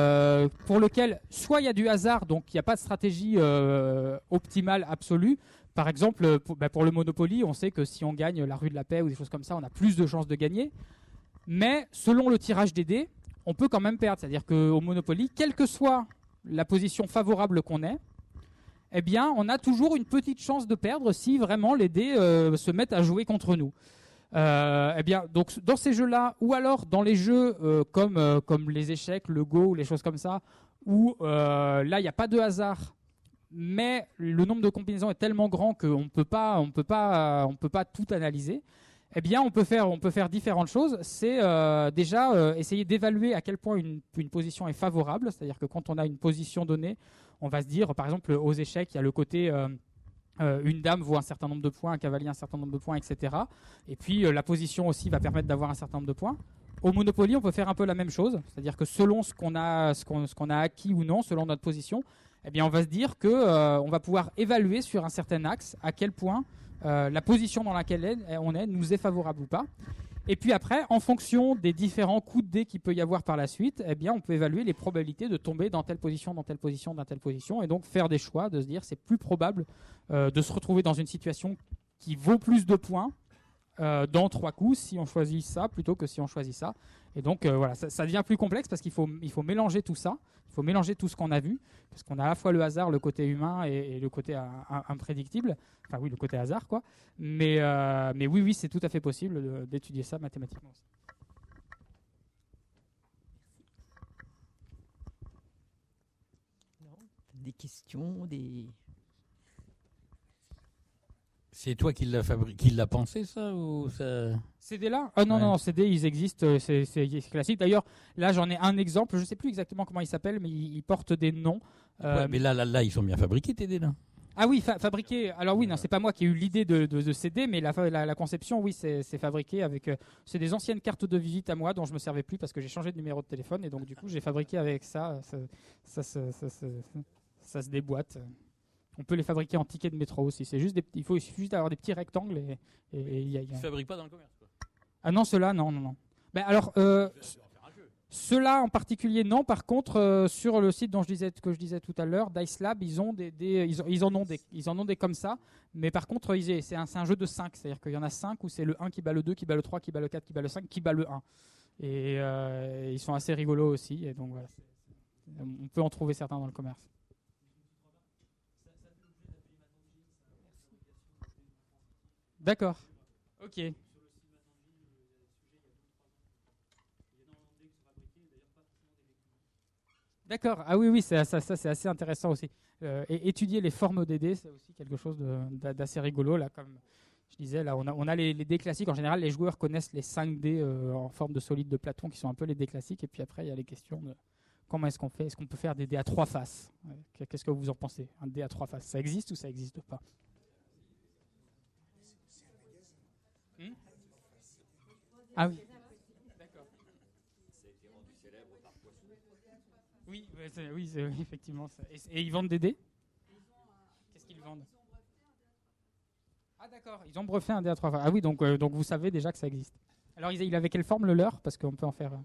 Pour lequel soit il y a du hasard, donc il n'y a pas de stratégie optimale absolue, Par exemple, pour le Monopoly, on sait que si on gagne la rue de la Paix ou des choses comme ça, on a plus de chances de gagner. Mais selon le tirage des dés, on peut quand même perdre. C'est-à-dire qu'au Monopoly, quelle que soit la position favorable qu'on ait, eh bien, on a toujours une petite chance de perdre si vraiment les dés se mettent à jouer contre nous. Eh bien, donc dans ces jeux-là, ou alors dans les jeux comme les échecs, le Go, ou les choses comme ça, où là il n'y a pas de hasard, mais le nombre de combinaisons est tellement grand qu'on peut pas tout analyser. Eh bien, on peut faire différentes choses. C'est déjà essayer d'évaluer à quel point une position est favorable. C'est-à-dire que quand on a une position donnée, on va se dire, par exemple, aux échecs, il y a le côté une dame vaut un certain nombre de points, un cavalier un certain nombre de points, etc. Et puis la position aussi va permettre d'avoir un certain nombre de points. Au Monopoly, on peut faire un peu la même chose. C'est-à-dire que selon ce qu'on a acquis ou non, selon notre position, eh bien, on va se dire que on va pouvoir évaluer sur un certain axe à quel point la position dans laquelle on est nous est favorable ou pas. Et puis après, en fonction des différents coups de dés qu'il peut y avoir par la suite, eh bien, on peut évaluer les probabilités de tomber dans telle position, dans telle position, dans telle position, et donc faire des choix, de se dire c'est plus probable de se retrouver dans une situation qui vaut plus de points dans 3 coups si on choisit ça plutôt que si on choisit ça. Et donc voilà, ça devient plus complexe parce qu'il faut mélanger tout ça, il faut mélanger tout ce qu'on a vu, parce qu'on a à la fois le hasard, le côté humain et le côté imprédictible, enfin oui, le côté hasard quoi. Mais oui, c'est tout à fait possible d'étudier ça mathématiquement aussi. Des questions, des... C'est toi qui l'as pensé, ça, ou ça... Ces dés-là ? Ah non, Ouais. non, ces dés, ils existent, c'est classique. D'ailleurs, là, j'en ai un exemple, je ne sais plus exactement comment il s'appelle, mais il porte des noms. Ouais, mais là, ils sont bien fabriqués, tes dés, là. Ah oui, fabriqué. Alors oui, non, c'est pas moi qui ai eu l'idée de ces dés, mais la conception, oui, c'est fabriqué avec... c'est des anciennes cartes de visite à moi dont je me servais plus parce que j'ai changé de numéro de téléphone, et donc du coup, j'ai fabriqué avec ça. Ça se déboîte. On peut les fabriquer en tickets de métro aussi. Il suffit juste d'avoir des petits rectangles et Ils ne fabriquent pas dans le commerce, quoi. Ah non, ceux-là, non. Ben alors, ceux-là en particulier, non. Par contre, sur le site que je disais tout à l'heure, Dice Lab, ils ont ils en ont des comme ça. Mais par contre, c'est un jeu de 5. C'est-à-dire qu'il y en a 5 où c'est le 1 qui bat le 2, qui bat le 3, qui bat le 4, qui bat le 5, qui bat le 1. Et ils sont assez rigolos aussi. Et donc voilà, on peut en trouver certains dans le commerce. D'accord. Ok. D'accord. Ah oui, ça c'est assez intéressant aussi. Et étudier les formes des dés, c'est aussi quelque chose d'assez rigolo. Là, comme je disais, là, on a les dés classiques. En général, les joueurs connaissent les 5 dés en forme de solide de Platon, qui sont un peu les dés classiques. Et puis après, il y a les questions de comment est-ce qu'on fait. Est-ce qu'on peut faire des dés à 3 faces ? Qu'est-ce que vous en pensez ? Un dé à 3 faces, ça existe ou ça n'existe pas ? Ah oui. D'accord. Oui, effectivement. Et ils vendent des dés ? Qu'est-ce qu'ils vendent ? Ah d'accord, ils ont refait un dé à 3 faces. Ah oui, donc vous savez déjà que ça existe. Alors il avait quelle forme le leur ? Parce qu'on peut en faire...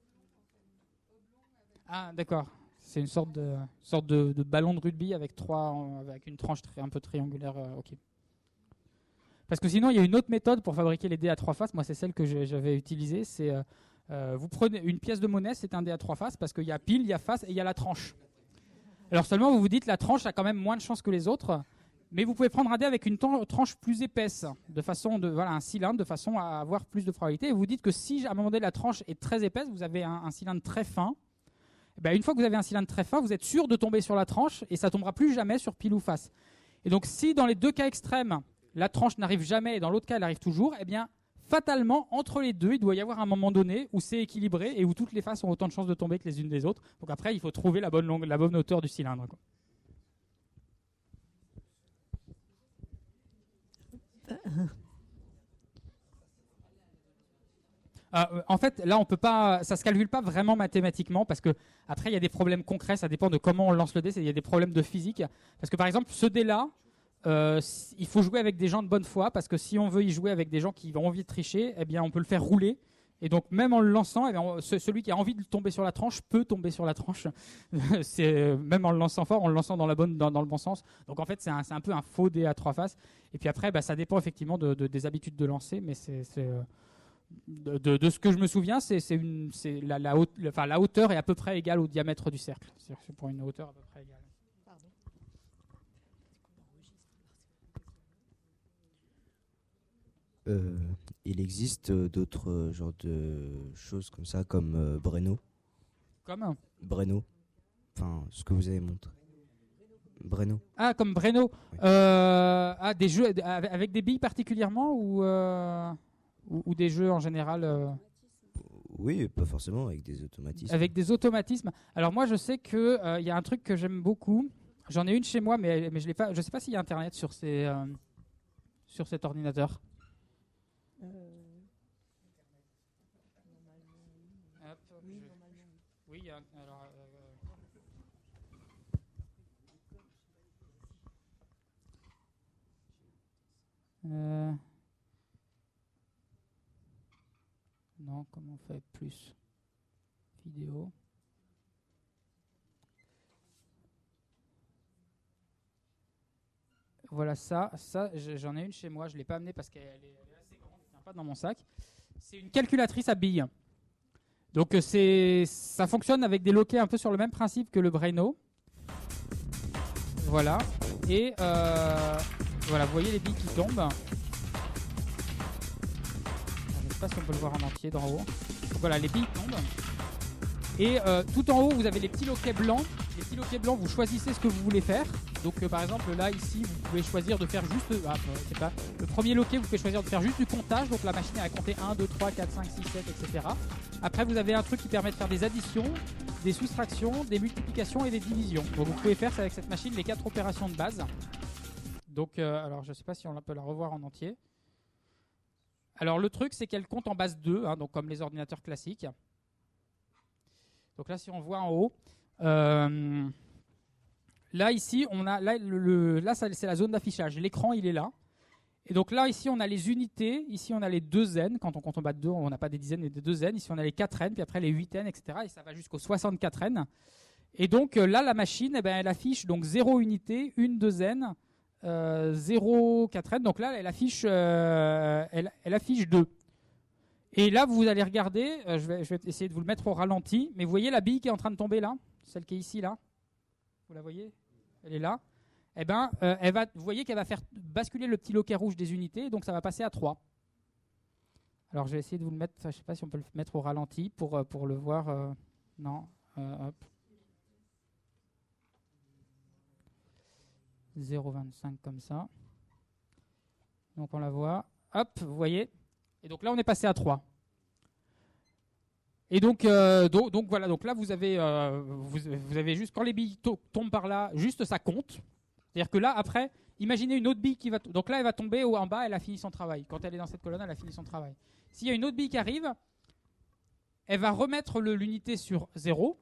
Ah d'accord. C'est une sorte de ballon de rugby avec une tranche un peu triangulaire. Ok. Parce que sinon, il y a une autre méthode pour fabriquer les dés à 3 faces. Moi, c'est celle que j'avais utilisée. C'est vous prenez une pièce de monnaie, c'est un dé à 3 faces parce qu'il y a pile, il y a face et il y a la tranche. Alors seulement, vous vous dites la tranche a quand même moins de chances que les autres, mais vous pouvez prendre un dé avec une tranche plus épaisse, un cylindre, de façon à avoir plus de probabilité. Et vous dites que si à un moment donné la tranche est très épaisse, vous avez un cylindre très fin. Ben, une fois que vous avez un cylindre très fin, vous êtes sûr de tomber sur la tranche et ça tombera plus jamais sur pile ou face. Et donc, si dans les deux cas extrêmes, la tranche n'arrive jamais et dans l'autre cas elle arrive toujours, eh bien fatalement entre les deux il doit y avoir un moment donné où c'est équilibré et où toutes les faces ont autant de chances de tomber que les unes des autres. Donc après il faut trouver la bonne hauteur du cylindre, quoi. En fait, là, on peut pas, ça se calcule pas vraiment mathématiquement parce que après il y a des problèmes concrets. Ça dépend de comment on lance le dé. Il y a des problèmes de physique parce que par exemple ce dé-là, il faut jouer avec des gens de bonne foi parce que si on veut y jouer avec des gens qui ont envie de tricher, eh bien on peut le faire rouler Et donc, même en le lançant, celui qui a envie de tomber sur la tranche peut tomber sur la tranche. Même en le lançant fort, en le lançant dans le bon sens. Donc, en fait, c'est un peu un faux dé à 3 faces. Et puis après, ça dépend effectivement des habitudes de lancer. Mais de ce que je me souviens, la hauteur est à peu près égale au diamètre du cercle. C'est-à-dire que c'est pour une hauteur à peu près égale. Il existe d'autres genres de choses comme ça, comme Breno. Comme Enfin, ce que vous avez montré. Breno. Ah, comme Breno. Oui. Des jeux avec des billes particulièrement ou des jeux en général Oui, pas forcément avec des automatismes. Avec des automatismes. Alors moi, je sais qu'il y a un truc que j'aime beaucoup. J'en ai une chez moi, mais je l'ai pas. Je sais pas s'il y a Internet sur cet ordinateur. Oui, alors. Non, comment on fait plus vidéo. Voilà ça j'en ai une chez moi, je ne l'ai pas amenée parce qu'elle est assez grande, elle ne vient pas dans mon sac. C'est une calculatrice à billes. Donc ça fonctionne avec des loquets un peu sur le même principe que le Breno. Voilà. Et voilà, vous voyez les billes qui tombent. Je ne sais pas si on peut le voir en entier d'en haut. Donc voilà, les billes tombent. Et tout en haut, vous avez les petits loquets blancs. Les petits loquets blancs, vous choisissez ce que vous voulez faire. Donc par exemple, là, ici, vous pouvez choisir de faire juste... le premier loquet, vous pouvez choisir de faire juste du comptage. Donc la machine, elle va compter 1, 2, 3, 4, 5, 6, 7, etc. Après, vous avez un truc qui permet de faire des additions, des soustractions, des multiplications et des divisions. Donc vous pouvez faire avec cette machine les 4 opérations de base. Donc, alors je ne sais pas si on peut la revoir en entier. Alors le truc, c'est qu'elle compte en base 2, hein, donc comme les ordinateurs classiques. Donc là, si on voit en haut, là ici, on a là c'est la zone d'affichage. L'écran, il est là. Et donc là, ici, on a les unités. Ici, on a les 2 n. Quand on compte en bas de 2, on n'a pas des dizaines, mais des 2 n. Ici, on a les 4 n, puis après les 8 n, etc. Et ça va jusqu'aux 64 n. Et donc là, la machine, elle affiche donc 0 unité, 1 2 n, 0 4 n. Donc là, elle affiche 2. Et là, vous allez regarder, je vais essayer de vous le mettre au ralenti, mais vous voyez la bille qui est en train de tomber là, celle qui est ici là, vous la voyez, elle est là. Eh ben, vous voyez qu'elle va faire basculer le petit loquet rouge des unités, donc ça va passer à 3. Alors je vais essayer de vous le mettre, je ne sais pas si on peut le mettre au ralenti pour le voir. Non, hop. 0,25 comme ça. Donc on la voit. Hop, vous voyez. Et donc là, on est passé à 3. Et donc voilà. Donc là, vous avez juste, quand les billes tombent par là, juste ça compte. C'est-à-dire que là, après, imaginez une autre bille qui va... Donc là, elle va tomber en bas, elle a fini son travail. Quand elle est dans cette colonne, elle a fini son travail. S'il y a une autre bille qui arrive, elle va remettre l'unité sur 0.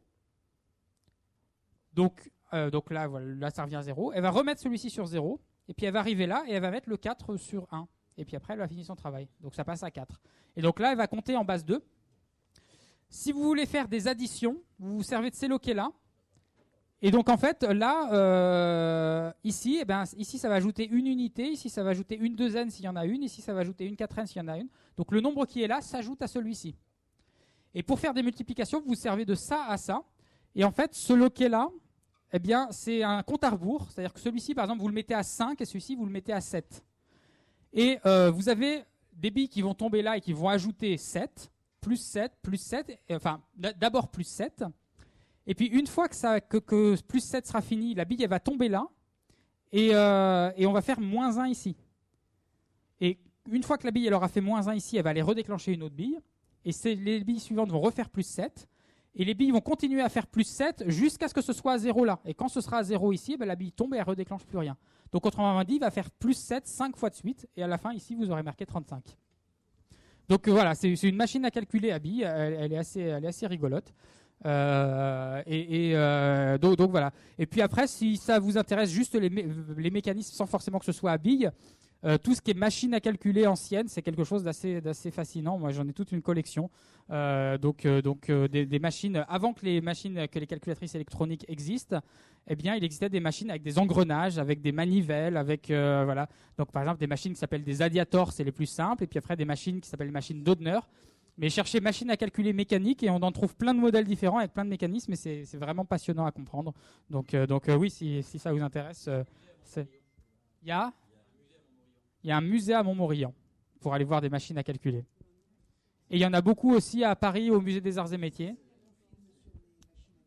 Donc là, voilà, là, ça revient à 0. Elle va remettre celui-ci sur 0. Et puis elle va arriver là et elle va mettre le 4 sur 1. Et puis après, elle va finir son travail. Donc ça passe à 4. Et donc là, elle va compter en base 2. Si vous voulez faire des additions, vous vous servez de ces loquets-là. Et donc en fait, là, ici, ici, ça va ajouter une unité. Ici, ça va ajouter une 2n s'il y en a une. Ici, ça va ajouter une 4n s'il y en a une. Donc le nombre qui est là s'ajoute à celui-ci. Et pour faire des multiplications, vous vous servez de ça à ça. Et en fait, ce loquet-là, eh bien, c'est un compte à rebours. C'est-à-dire que celui-ci, par exemple, vous le mettez à 5 et celui-ci, vous le mettez à 7. Et vous avez des billes qui vont tomber là et qui vont ajouter 7, plus 7, plus 7, enfin d'abord plus 7. Et puis une fois que plus 7 sera fini, la bille elle va tomber là et on va faire moins 1 ici. Et une fois que la bille elle aura fait moins 1 ici, elle va aller redéclencher une autre bille. Et les billes suivantes vont refaire plus 7. Et les billes vont continuer à faire plus 7 jusqu'à ce que ce soit à 0 là. Et quand ce sera à 0 ici, la bille tombe et elle ne redéclenche plus rien. Donc autrement dit, il va faire plus 7 5 fois de suite. Et à la fin, ici, vous aurez marqué 35. Donc voilà, c'est une machine à calculer à billes. Elle est assez rigolote. Donc voilà. Et puis après, si ça vous intéresse juste les mécanismes sans forcément que ce soit à billes, Tout ce qui est machine à calculer ancienne, c'est quelque chose d'assez fascinant. Moi, j'en ai toute une collection. Des machines, avant que les calculatrices électroniques existent, eh bien, il existait des machines avec des engrenages, avec des manivelles, avec voilà. Donc, par exemple, des machines qui s'appellent des Adiator, c'est les plus simples, et puis après des machines qui s'appellent les machines Doudner. Mais cherchez machine à calculer mécanique et on en trouve plein de modèles différents avec plein de mécanismes et c'est vraiment passionnant à comprendre. Donc oui, si ça vous intéresse, il y a un musée à Montmorillon pour aller voir des machines à calculer. Et il y en a beaucoup aussi à Paris au musée des Arts et Métiers. Comment ?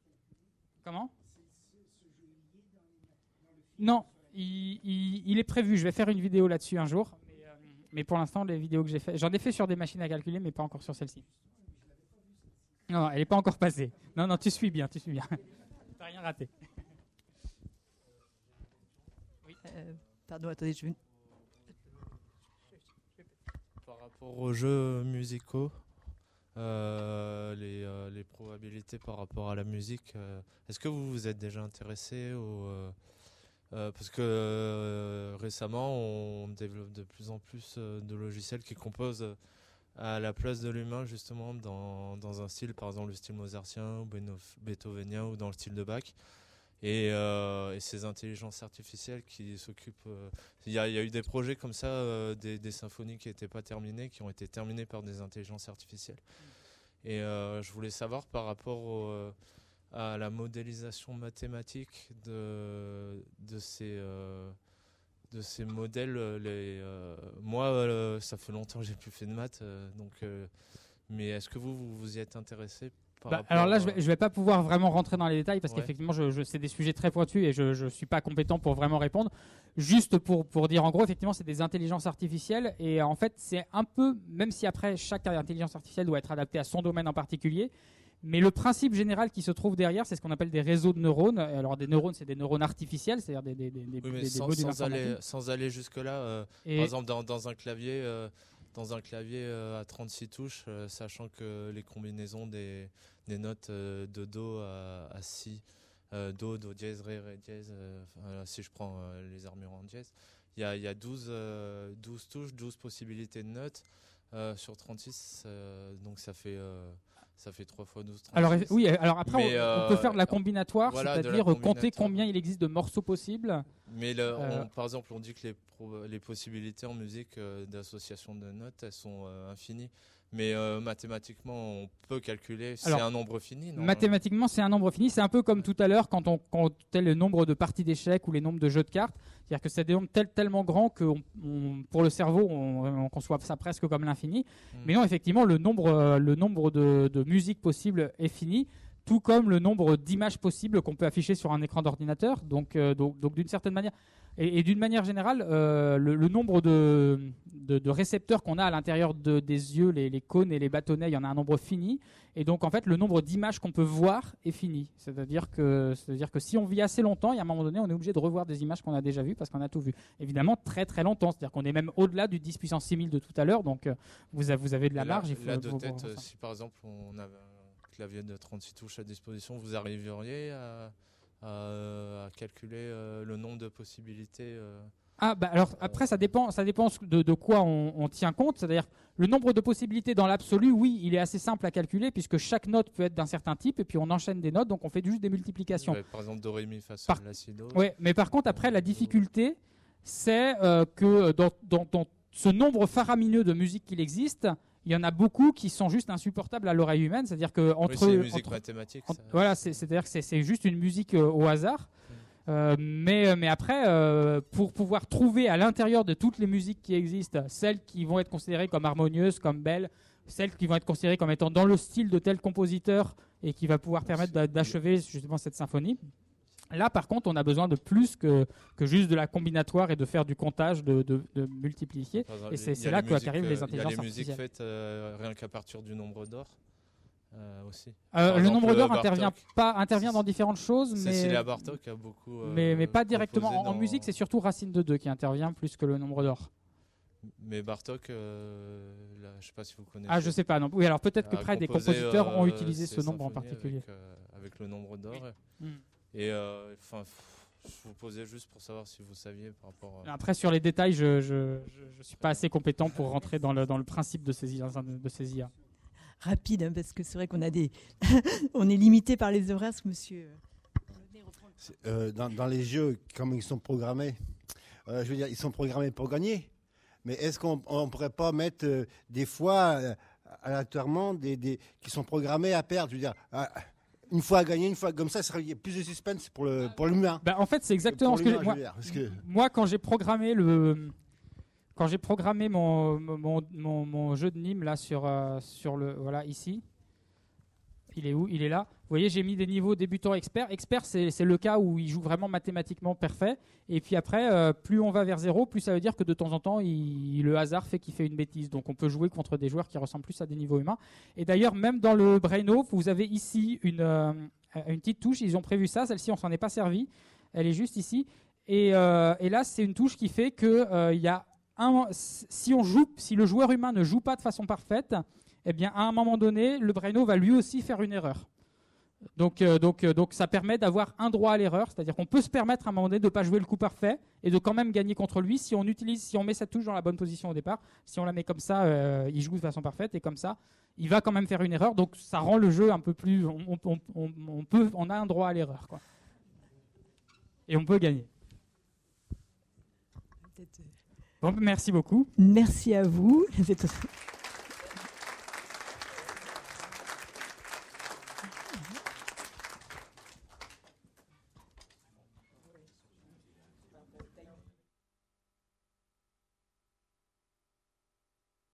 Non, il est prévu. Je vais faire une vidéo là-dessus un jour. Mais pour l'instant, les vidéos que j'ai faites, j'en ai fait sur des machines à calculer, mais pas encore sur celle-ci. Non, elle n'est pas encore passée. Non, tu suis bien. T'as rien raté. Oui. Pardon, attendez, je vais... Par rapport aux jeux musicaux, les probabilités par rapport à la musique, est-ce que vous vous êtes déjà intéressé parce que récemment, on développe de plus en plus de logiciels qui composent à la place de l'humain, justement, dans un style, par exemple le style mozartien ou beethovenien ou dans le style de Bach. Et ces intelligences artificielles qui s'occupent... Il y a eu des projets comme ça, des symphonies qui n'étaient pas terminées, qui ont été terminées par des intelligences artificielles. Et je voulais savoir par rapport à la modélisation mathématique de ces modèles. Moi, ça fait longtemps que j'ai plus fait de maths, mais est-ce que vous y êtes intéressé alors là, je vais pas pouvoir vraiment rentrer dans les détails parce qu'effectivement, c'est des sujets très pointus et je suis pas compétent pour vraiment répondre. Juste pour dire en gros, effectivement, c'est des intelligences artificielles et en fait, c'est un peu, même si après chaque intelligence artificielle doit être adaptée à son domaine en particulier. Mais le principe général qui se trouve derrière, c'est ce qu'on appelle des réseaux de neurones. Alors des neurones, c'est des neurones artificiels, c'est-à-dire des modules informatiques. Sans aller jusque-là, par exemple dans un clavier à 36 touches, sachant que les combinaisons des notes de Do à Si, Do dièse, Ré dièse, si je prends les armures en dièse, il y a 12 touches, 12 possibilités de notes sur 36, donc ça fait 3 fois 12, 36. Alors oui, alors après on peut faire de la combinatoire, voilà, c'est-à-dire compter combien il existe de morceaux possibles. Mais par exemple, on dit que les possibilités en musique d'association de notes, elles sont infinies. Mais mathématiquement, on peut calculer, c'est un nombre fini, non ? Mathématiquement, c'est un nombre fini. C'est un peu comme tout à l'heure quand on comptait le nombre de parties d'échecs ou les nombres de jeux de cartes. C'est-à-dire que c'est des nombres tellement grands que pour le cerveau, on conçoit ça presque comme l'infini. Mais non, effectivement, le nombre de musiques possibles est fini, tout comme le nombre d'images possibles qu'on peut afficher sur un écran d'ordinateur. Donc d'une certaine manière, et d'une manière générale, le nombre de récepteurs qu'on a à l'intérieur des yeux, les cônes et les bâtonnets, il y en a un nombre fini. Et donc, en fait, le nombre d'images qu'on peut voir est fini. C'est-à-dire que si on vit assez longtemps, il y a un moment donné, on est obligé de revoir des images qu'on a déjà vues parce qu'on a tout vu. Évidemment, très très longtemps. C'est-à-dire qu'on est même au-delà du 10 puissance 6000 de tout à l'heure. Donc, vous avez de la marge. Si par exemple, on avait un clavier de 36 touches à disposition, vous arriveriez à calculer le nombre de possibilités alors après ça dépend de quoi on tient compte, c'est-à-dire le nombre de possibilités dans l'absolu, oui, il est assez simple à calculer puisque chaque note peut être d'un certain type et puis on enchaîne des notes, donc on fait juste des multiplications. Ouais, par exemple do ré mi fa sol la si do. Ouais, mais par contre après la difficulté c'est que dans ce nombre faramineux de musiques qu'il existe, il y en a beaucoup qui sont juste insupportables à l'oreille humaine, c'est-à-dire que c'est une musique mathématique. Voilà, c'est-à-dire que c'est juste une musique au hasard. Mais après, pour pouvoir trouver à l'intérieur de toutes les musiques qui existent, celles qui vont être considérées comme harmonieuses, comme belles, celles qui vont être considérées comme étant dans le style de tel compositeur et qui va pouvoir permettre d'achever justement cette symphonie. Là, par contre, on a besoin de plus que juste de la combinatoire et de faire du comptage, de multiplier. Et c'est là qu'arrivent les intelligences artificielles. Il y a les musiques faites rien qu'à partir du nombre d'or. Aussi. Le nombre d'or intervient dans différentes choses, mais Cécilia Bartók a beaucoup. Mais pas directement. En musique, c'est surtout Racine de 2 qui intervient plus que le nombre d'or. Mais Bartók, je sais pas si vous connaissez. Ah, je sais pas non. Oui, alors peut-être que près des compositeurs ont utilisé ce nombre en particulier. Avec le nombre d'or. Oui. Et Je vous posais juste pour savoir si vous saviez par rapport à... Après, sur les détails, je suis pas assez compétent pour rentrer dans le principe de ces IA. Rapide, hein, parce que c'est vrai qu'on a des... on est limité par les horaires, ce monsieur. Dans les jeux, comme ils sont programmés, je veux dire, ils sont programmés pour gagner. Mais est-ce qu'on ne pourrait pas mettre des fois, aléatoirement, qui sont programmés à perdre? Je veux dire, une fois à gagner, une fois comme ça, il y a plus de suspense pour l'humain. En fait, c'est exactement ce que moi, quand j'ai programmé mon jeu de Nîmes là sur le voilà ici. Il est où? Il est là. Vous voyez, j'ai mis des niveaux débutant expert. Expert, c'est le cas où il joue vraiment mathématiquement parfait. Et puis après, plus on va vers 0, plus ça veut dire que de temps en temps, le hasard fait qu'il fait une bêtise. Donc on peut jouer contre des joueurs qui ressemblent plus à des niveaux humains. Et d'ailleurs, même dans le Braino, vous avez ici une petite touche. Ils ont prévu ça. Celle-ci, on s'en est pas servi. Elle est juste ici. Et là, c'est une touche qui fait que il y a si le joueur humain ne joue pas de façon parfaite, eh bien, à un moment donné, le Braino va lui aussi faire une erreur. Donc ça permet d'avoir un droit à l'erreur, c'est-à-dire qu'on peut se permettre à un moment donné de ne pas jouer le coup parfait et de quand même gagner contre lui si on met cette touche dans la bonne position au départ. Si on la met comme ça, il joue de façon parfaite et comme ça, il va quand même faire une erreur. Donc ça rend le jeu un peu plus... On a un droit à l'erreur, quoi. Et on peut gagner. Bon, merci beaucoup. Merci à vous.